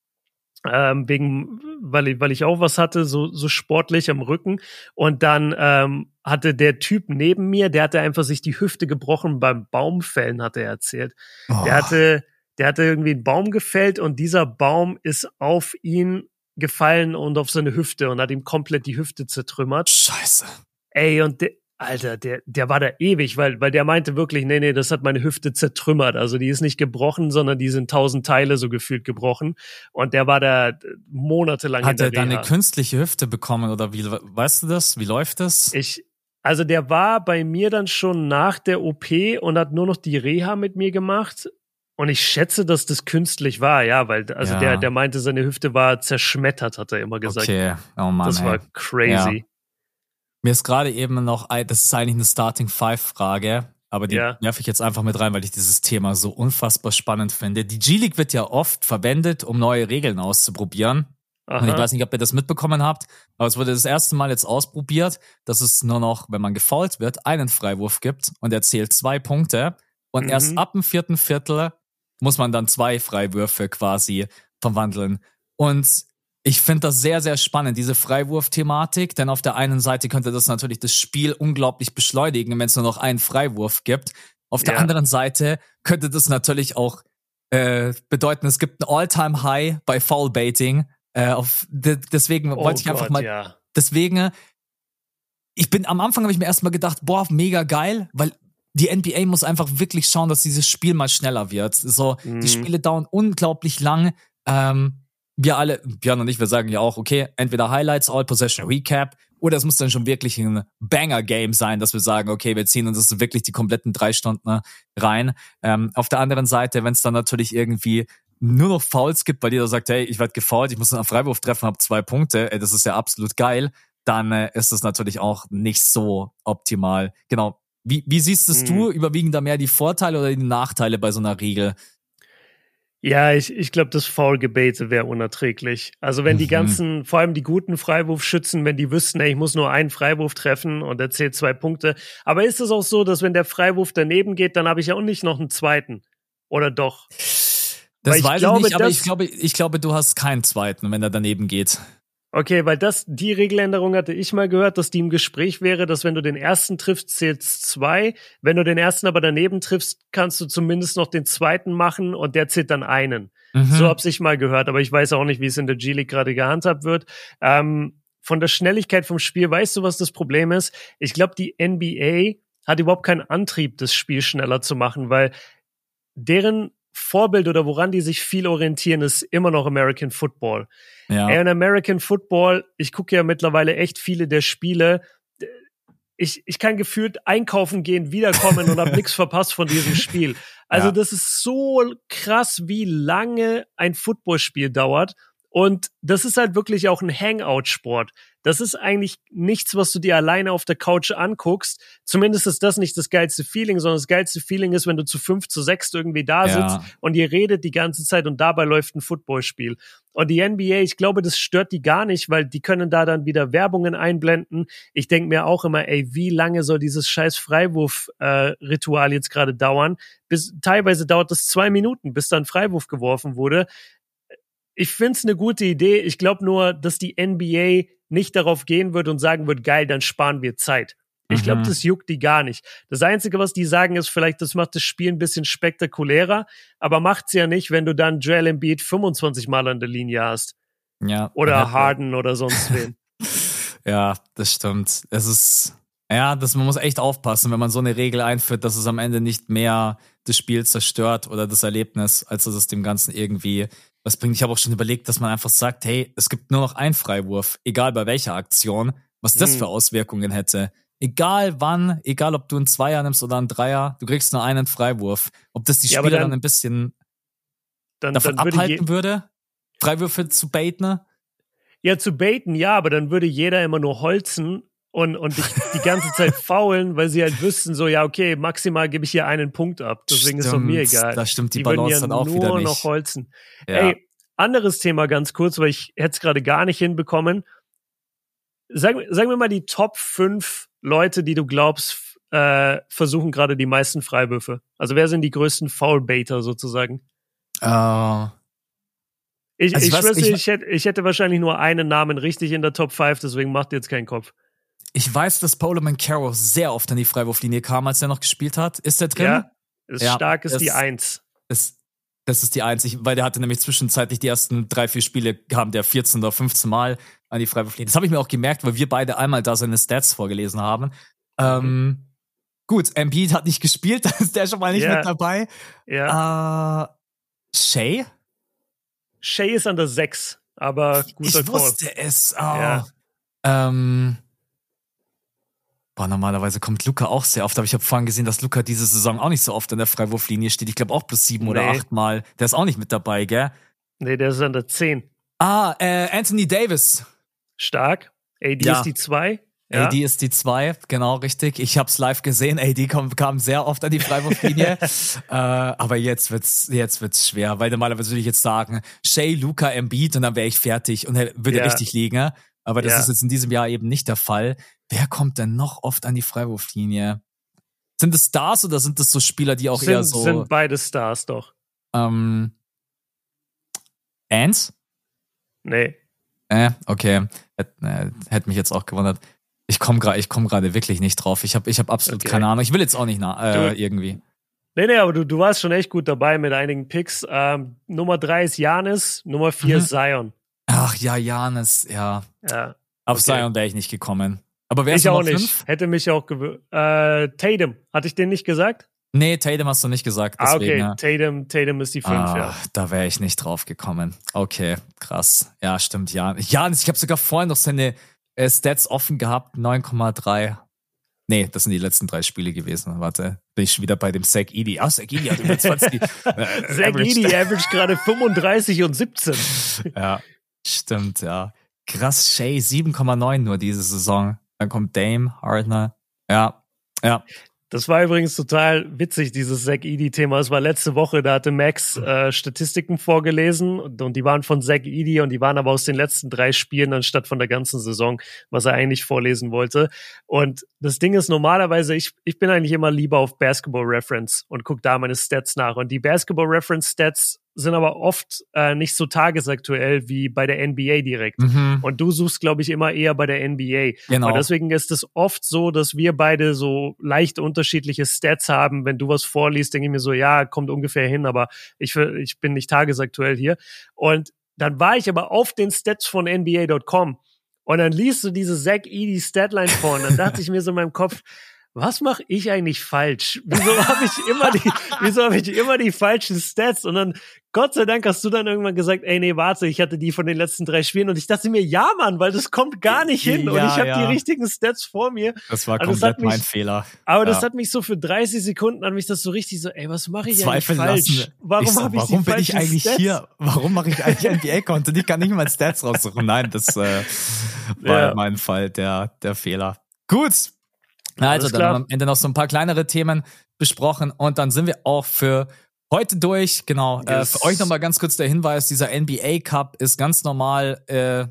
weil ich auch was hatte, so sportlich am Rücken. Und dann hatte der Typ neben mir, der hatte einfach sich die Hüfte gebrochen beim Baumfällen, hat er erzählt. Oh. Der hatte irgendwie einen Baum gefällt und dieser Baum ist auf ihn gefallen und auf seine Hüfte und hat ihm komplett die Hüfte zertrümmert. Scheiße. Und Alter, der war da ewig, weil der meinte wirklich, nee, das hat meine Hüfte zertrümmert. Also die ist nicht gebrochen, sondern die sind 1000 Teile so gefühlt gebrochen. Und der war da monatelang in der Reha. Hat er da eine künstliche Hüfte bekommen oder wie, weißt du das? Wie läuft das? Also der war bei mir dann schon nach der OP und hat nur noch die Reha mit mir gemacht. Und ich schätze, dass das künstlich war, weil der meinte, seine Hüfte war zerschmettert, hat er immer gesagt. Okay, oh Mann, das war crazy. Ja. Mir ist gerade eben noch, das ist eigentlich eine Starting-5-Frage, aber die werfe ich jetzt einfach mit rein, weil ich dieses Thema so unfassbar spannend finde. Die G-League wird ja oft verwendet, um neue Regeln auszuprobieren. Aha. Und ich weiß nicht, ob ihr das mitbekommen habt, aber es wurde das erste Mal jetzt ausprobiert, dass es nur noch, wenn man gefoult wird, einen Freiwurf gibt und er zählt 2 Punkte. Und erst ab dem 4. Viertel muss man dann 2 Freiwürfe quasi verwandeln. Und ich finde das sehr, sehr spannend, diese Freiwurf-Thematik, denn auf der einen Seite könnte das natürlich das Spiel unglaublich beschleunigen, wenn es nur noch einen Freiwurf gibt. Auf der anderen Seite könnte das natürlich auch bedeuten, es gibt ein All-Time-High bei Foul-Baiting. Deswegen wollte ich einfach mal, deswegen, am Anfang habe ich mir erstmal gedacht, mega geil, weil die NBA muss einfach wirklich schauen, dass dieses Spiel mal schneller wird. So, die Spiele dauern unglaublich lang. Wir alle, Björn und ich, wir sagen ja auch, okay, entweder Highlights, All-Possession, Recap, oder es muss dann schon wirklich ein Banger-Game sein, dass wir sagen, okay, wir ziehen uns das wirklich die kompletten 3 Stunden rein. Auf der anderen Seite, wenn es dann natürlich irgendwie nur noch Fouls gibt, weil jeder sagt, hey, ich werde gefoult, ich muss einen Freiwurf treffen, habe 2 Punkte, das ist ja absolut geil, dann ist das natürlich auch nicht so optimal. Genau. Wie siehst es du? Überwiegen da mehr die Vorteile oder die Nachteile bei so einer Regel? Ja, ich glaube, das Foul-Gebete wäre unerträglich. Also wenn die ganzen, vor allem die guten Freiwurfschützen, wenn die wüssten, ey, ich muss nur einen Freiwurf treffen und er zählt 2 Punkte. Aber ist es auch so, dass wenn der Freiwurf daneben geht, dann habe ich ja auch nicht noch einen zweiten? Oder doch? Das weiß ich nicht, aber ich glaube, du hast keinen zweiten, wenn er daneben geht. Okay, weil die Regeländerung hatte ich mal gehört, dass die im Gespräch wäre, dass wenn du den ersten triffst, zählt's 2. Wenn du den ersten aber daneben triffst, kannst du zumindest noch den zweiten machen und der zählt dann einen. So hab's ich mal gehört, aber ich weiß auch nicht, wie es in der G-League gerade gehandhabt wird. Von der Schnelligkeit vom Spiel, weißt du, was das Problem ist? Ich glaube, die NBA hat überhaupt keinen Antrieb, das Spiel schneller zu machen, weil deren Vorbild oder woran die sich viel orientieren, ist immer noch American Football. Ja. Ey, und American Football, ich gucke ja mittlerweile echt viele der Spiele. Ich kann gefühlt einkaufen gehen, wiederkommen und habe nichts verpasst von diesem Spiel. Also das ist so krass, wie lange ein Footballspiel dauert. Und das ist halt wirklich auch ein Hangout-Sport. Das ist eigentlich nichts, was du dir alleine auf der Couch anguckst. Zumindest ist das nicht das geilste Feeling, sondern das geilste Feeling ist, wenn du zu 5, zu 6 irgendwie da sitzt und ihr redet die ganze Zeit und dabei läuft ein Footballspiel. Und die NBA, ich glaube, das stört die gar nicht, weil die können da dann wieder Werbungen einblenden. Ich denke mir auch immer, ey, wie lange soll dieses scheiß Freiwurf-Ritual jetzt gerade dauern? Teilweise dauert das 2 Minuten, bis dann Freiwurf geworfen wurde. Ich find's eine gute Idee. Ich glaube nur, dass die NBA nicht darauf gehen wird und sagen wird, geil, dann sparen wir Zeit. Ich glaube, das juckt die gar nicht. Das Einzige, was die sagen, ist vielleicht, das macht das Spiel ein bisschen spektakulärer, aber macht's ja nicht, wenn du dann Joel Embiid 25 Mal an der Linie hast. Ja. Oder Harden oder sonst wen. Ja, das stimmt. Man muss echt aufpassen, wenn man so eine Regel einführt, dass es am Ende nicht mehr das Spiel zerstört oder das Erlebnis, als dass es dem Ganzen irgendwie was bringt. Ich habe auch schon überlegt, dass man einfach sagt, hey, es gibt nur noch einen Freiwurf, egal bei welcher Aktion, was das für Auswirkungen hätte. Egal wann, egal ob du einen Zweier nimmst oder einen Dreier, du kriegst nur einen Freiwurf. Ob das die Spieler dann ein bisschen davon abhalten würde, Freiwürfe zu baiten? Ja, zu baiten, ja, aber dann würde jeder immer nur holzen und dich die ganze Zeit faulen, weil sie halt wüssten, so, ja, okay, maximal gebe ich hier einen Punkt ab. Deswegen ist doch mir egal. Das stimmt, die Balance dann auch wieder nicht. Nur noch holzen. Ja. Ey, anderes Thema ganz kurz, weil ich hätte es gerade gar nicht hinbekommen. Sagen wir mal die Top 5 Leute, die du glaubst, versuchen gerade die meisten Freiwürfe. Also wer sind die größten Foul-Baiter sozusagen? Ich hätte wahrscheinlich nur einen Namen richtig in der Top 5, deswegen macht jetzt keinen Kopf. Ich weiß, dass Paolo Banchero sehr oft an die Freiwurflinie kam, als er noch gespielt hat. Ist der drin? Ja, stark ist die 1. Das ist die 1, weil der hatte nämlich zwischenzeitlich die ersten 3-4 Spiele, kam der 14 oder 15 Mal an die Freiwurflinie. Das habe ich mir auch gemerkt, weil wir beide einmal da seine Stats vorgelesen haben. Gut, Embiid hat nicht gespielt, da ist der schon mal nicht mit dabei. Ja. Shai? Shai ist an der 6, aber guter Call. Ich wusste es. Normalerweise kommt Luka auch sehr oft, aber ich habe vorhin gesehen, dass Luka diese Saison auch nicht so oft an der Freiwurflinie steht. Ich glaube auch plus 7 oder 8 Mal. Der ist auch nicht mit dabei, gell? Nee, der ist an der 10. Anthony Davis. Stark. AD ist die 2. Ja. AD ist die 2, genau, richtig. Ich hab's live gesehen. AD kam sehr oft an die Freiwurflinie. Aber jetzt wird's schwer, weil normalerweise würde ich jetzt sagen, Shai, Luka, Embiid und dann wäre ich fertig und würde richtig liegen. Aber das ist jetzt in diesem Jahr eben nicht der Fall. Wer kommt denn noch oft an die Freiwurflinie? Sind es Stars oder sind es so Spieler, die auch eher so... Sind beide Stars doch. Ants? Nee. Okay. Hätte mich jetzt auch gewundert. Ich komme gerade wirklich nicht drauf. Ich hab absolut keine Ahnung. Ich will jetzt auch nicht irgendwie. Nee, aber du warst schon echt gut dabei mit einigen Picks. Nummer 3 ist Giannis, Nummer 4 ist Zion. Ach ja, Giannis, ja. Auf Zion wäre ich nicht gekommen. Aber wer ist Nummer 5? Nicht. Hätte mich auch Tatum. Hatte ich den nicht gesagt? Nee, Tatum hast du nicht gesagt. Deswegen, okay. Tatum ist die 5, ja. Da wäre ich nicht drauf gekommen. Okay, krass. Ja, stimmt, Giannis, ich habe sogar vorhin noch seine Stats offen gehabt, 9,3. Nee, das sind die letzten 3 Spiele gewesen. Warte, bin ich schon wieder bei dem Zach Edey. Zach Edey hat über 20. Zach Edey average gerade 35 und 17. Ja, stimmt, ja. Krass, Shea 7,9 nur diese Saison. Dann kommt Dame, Harden. Ja. Das war übrigens total witzig, dieses Zach Edey-Thema. Es war letzte Woche, da hatte Max Statistiken vorgelesen und die waren von Zach Edey und die waren aber aus den letzten 3 Spielen anstatt von der ganzen Saison, was er eigentlich vorlesen wollte. Und das Ding ist normalerweise, ich bin eigentlich immer lieber auf Basketball Reference und gucke da meine Stats nach. Und die Basketball Reference Stats sind aber oft nicht so tagesaktuell wie bei der NBA direkt. Mhm. Und du suchst, glaube ich, immer eher bei der NBA. Genau. Und deswegen ist es oft so, dass wir beide so leicht unterschiedliche Stats haben. Wenn du was vorliest, denke ich mir so, ja, kommt ungefähr hin, aber ich bin nicht tagesaktuell hier. Und dann war ich aber auf den Stats von NBA.com und dann liest du diese Zach Edey Statline vor und dann dachte ich mir so in meinem Kopf, was mache ich eigentlich falsch? Wieso habe ich immer die falschen Stats? Und dann, Gott sei Dank, hast du dann irgendwann gesagt, ey, nee, warte, ich hatte die von den letzten 3 Spielen. Und ich dachte mir, ja, Mann, weil das kommt gar nicht hin. Ja, und ich habe die richtigen Stats vor mir. Das war komplett mein Fehler. Aber das hat mich so für 30 Sekunden, hat mich das so richtig so, ey, was mache ich eigentlich falsch? Warum bin ich eigentlich Stats? Hier? Warum mache ich eigentlich NBA-Content? Ich kann nicht mal Stats raussuchen. Nein, das war in meinem Fall der Fehler. Gut. Also, dann haben wir am Ende noch so ein paar kleinere Themen besprochen und dann sind wir auch für heute durch. Genau, yes. Für euch nochmal ganz kurz der Hinweis, dieser NBA Cup ist ganz normal,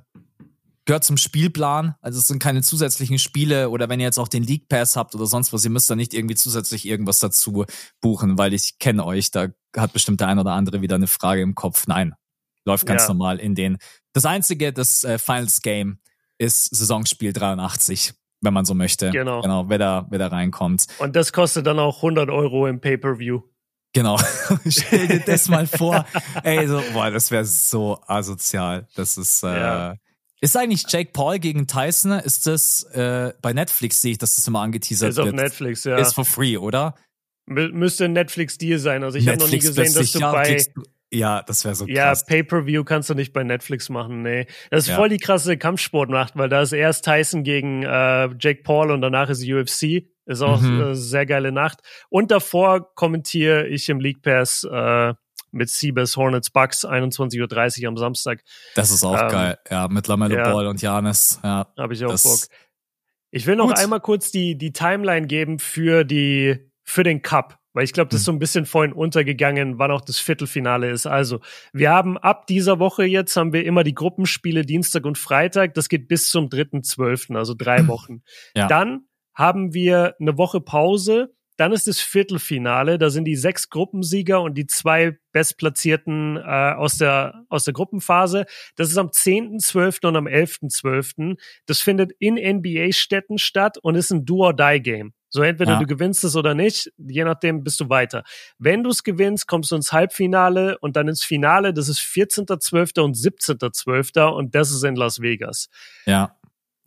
gehört zum Spielplan. Also es sind keine zusätzlichen Spiele oder wenn ihr jetzt auch den League Pass habt oder sonst was, ihr müsst da nicht irgendwie zusätzlich irgendwas dazu buchen, weil ich kenne euch, da hat bestimmt der ein oder andere wieder eine Frage im Kopf. Nein, läuft ganz normal in den. Das einzige, das Finals Game ist Saisonspiel 83. Wenn man so möchte. Genau, wer da reinkommt. Und das kostet dann auch 100 € im Pay-Per-View. Genau. Stell dir das mal vor. Ey, das wäre so asozial. Das ist, Ist eigentlich Jake Paul gegen Tyson? Ist das, bei Netflix sehe ich, dass das immer angeteasert wird. Ist auf Netflix, ja. Ist for free, oder? Müsste ein Netflix-Deal sein. Also ich habe noch nie gesehen, dass du bei... Ja, das wäre so krass. Ja, Pay-Per-View kannst du nicht bei Netflix machen, nee. Das ist voll die krasse Kampfsportnacht, weil da ist erst Tyson gegen Jake Paul und danach ist UFC. Ist auch eine sehr geile Nacht. Und davor kommentiere ich im League Pass mit Seabass Hornets Bucks 21:30 Uhr am Samstag. Das ist auch geil. Ja, mit LaMelo Ball und Giannis. Ja, habe ich auch Bock. Ich will noch einmal kurz die Timeline geben für den Cup. Weil ich glaube, das ist so ein bisschen vorhin untergegangen, wann auch das Viertelfinale ist. Also, wir haben ab dieser Woche jetzt, haben wir immer die Gruppenspiele Dienstag und Freitag. Das geht bis zum 3.12., also 3 Wochen. Ja. Dann haben wir eine Woche Pause. Dann ist das Viertelfinale. Da sind die 6 Gruppensieger und die 2 Bestplatzierten aus der Gruppenphase. Das ist am 10.12. und am 11.12. Das findet in NBA-Städten statt und ist ein Do-or-Die-Game. So entweder du gewinnst es oder nicht, je nachdem bist du weiter. Wenn du es gewinnst, kommst du ins Halbfinale und dann ins Finale, das ist 14.12. und 17.12. und das ist in Las Vegas. Ja.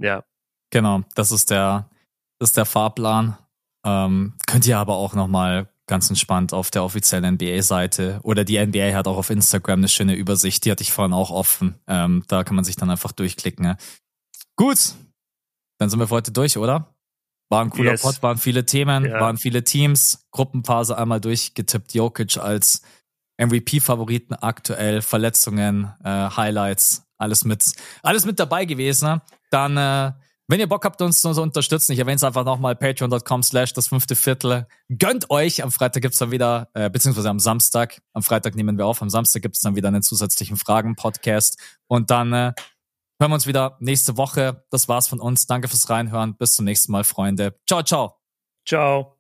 Genau, das ist der Fahrplan. Könnt ihr aber auch nochmal ganz entspannt auf der offiziellen NBA-Seite oder die NBA hat auch auf Instagram eine schöne Übersicht, die hatte ich vorhin auch offen. Da kann man sich dann einfach durchklicken. Ne? Gut, dann sind wir für heute durch, oder? War ein cooler Pod, waren viele Themen, waren viele Teams, Gruppenphase einmal durchgetippt, Jokic als MVP-Favoriten aktuell, Verletzungen, Highlights, alles mit dabei gewesen. Ne? Dann, wenn ihr Bock habt, uns zu unterstützen, ich erwähne es einfach nochmal, patreon.com/das5. Gönnt euch, am Freitag gibt's dann wieder, beziehungsweise am Samstag, am Freitag nehmen wir auf, am Samstag gibt's dann wieder einen zusätzlichen Fragen-Podcast und dann hören wir uns wieder nächste Woche. Das war's von uns. Danke fürs Reinhören. Bis zum nächsten Mal, Freunde. Ciao, ciao. Ciao.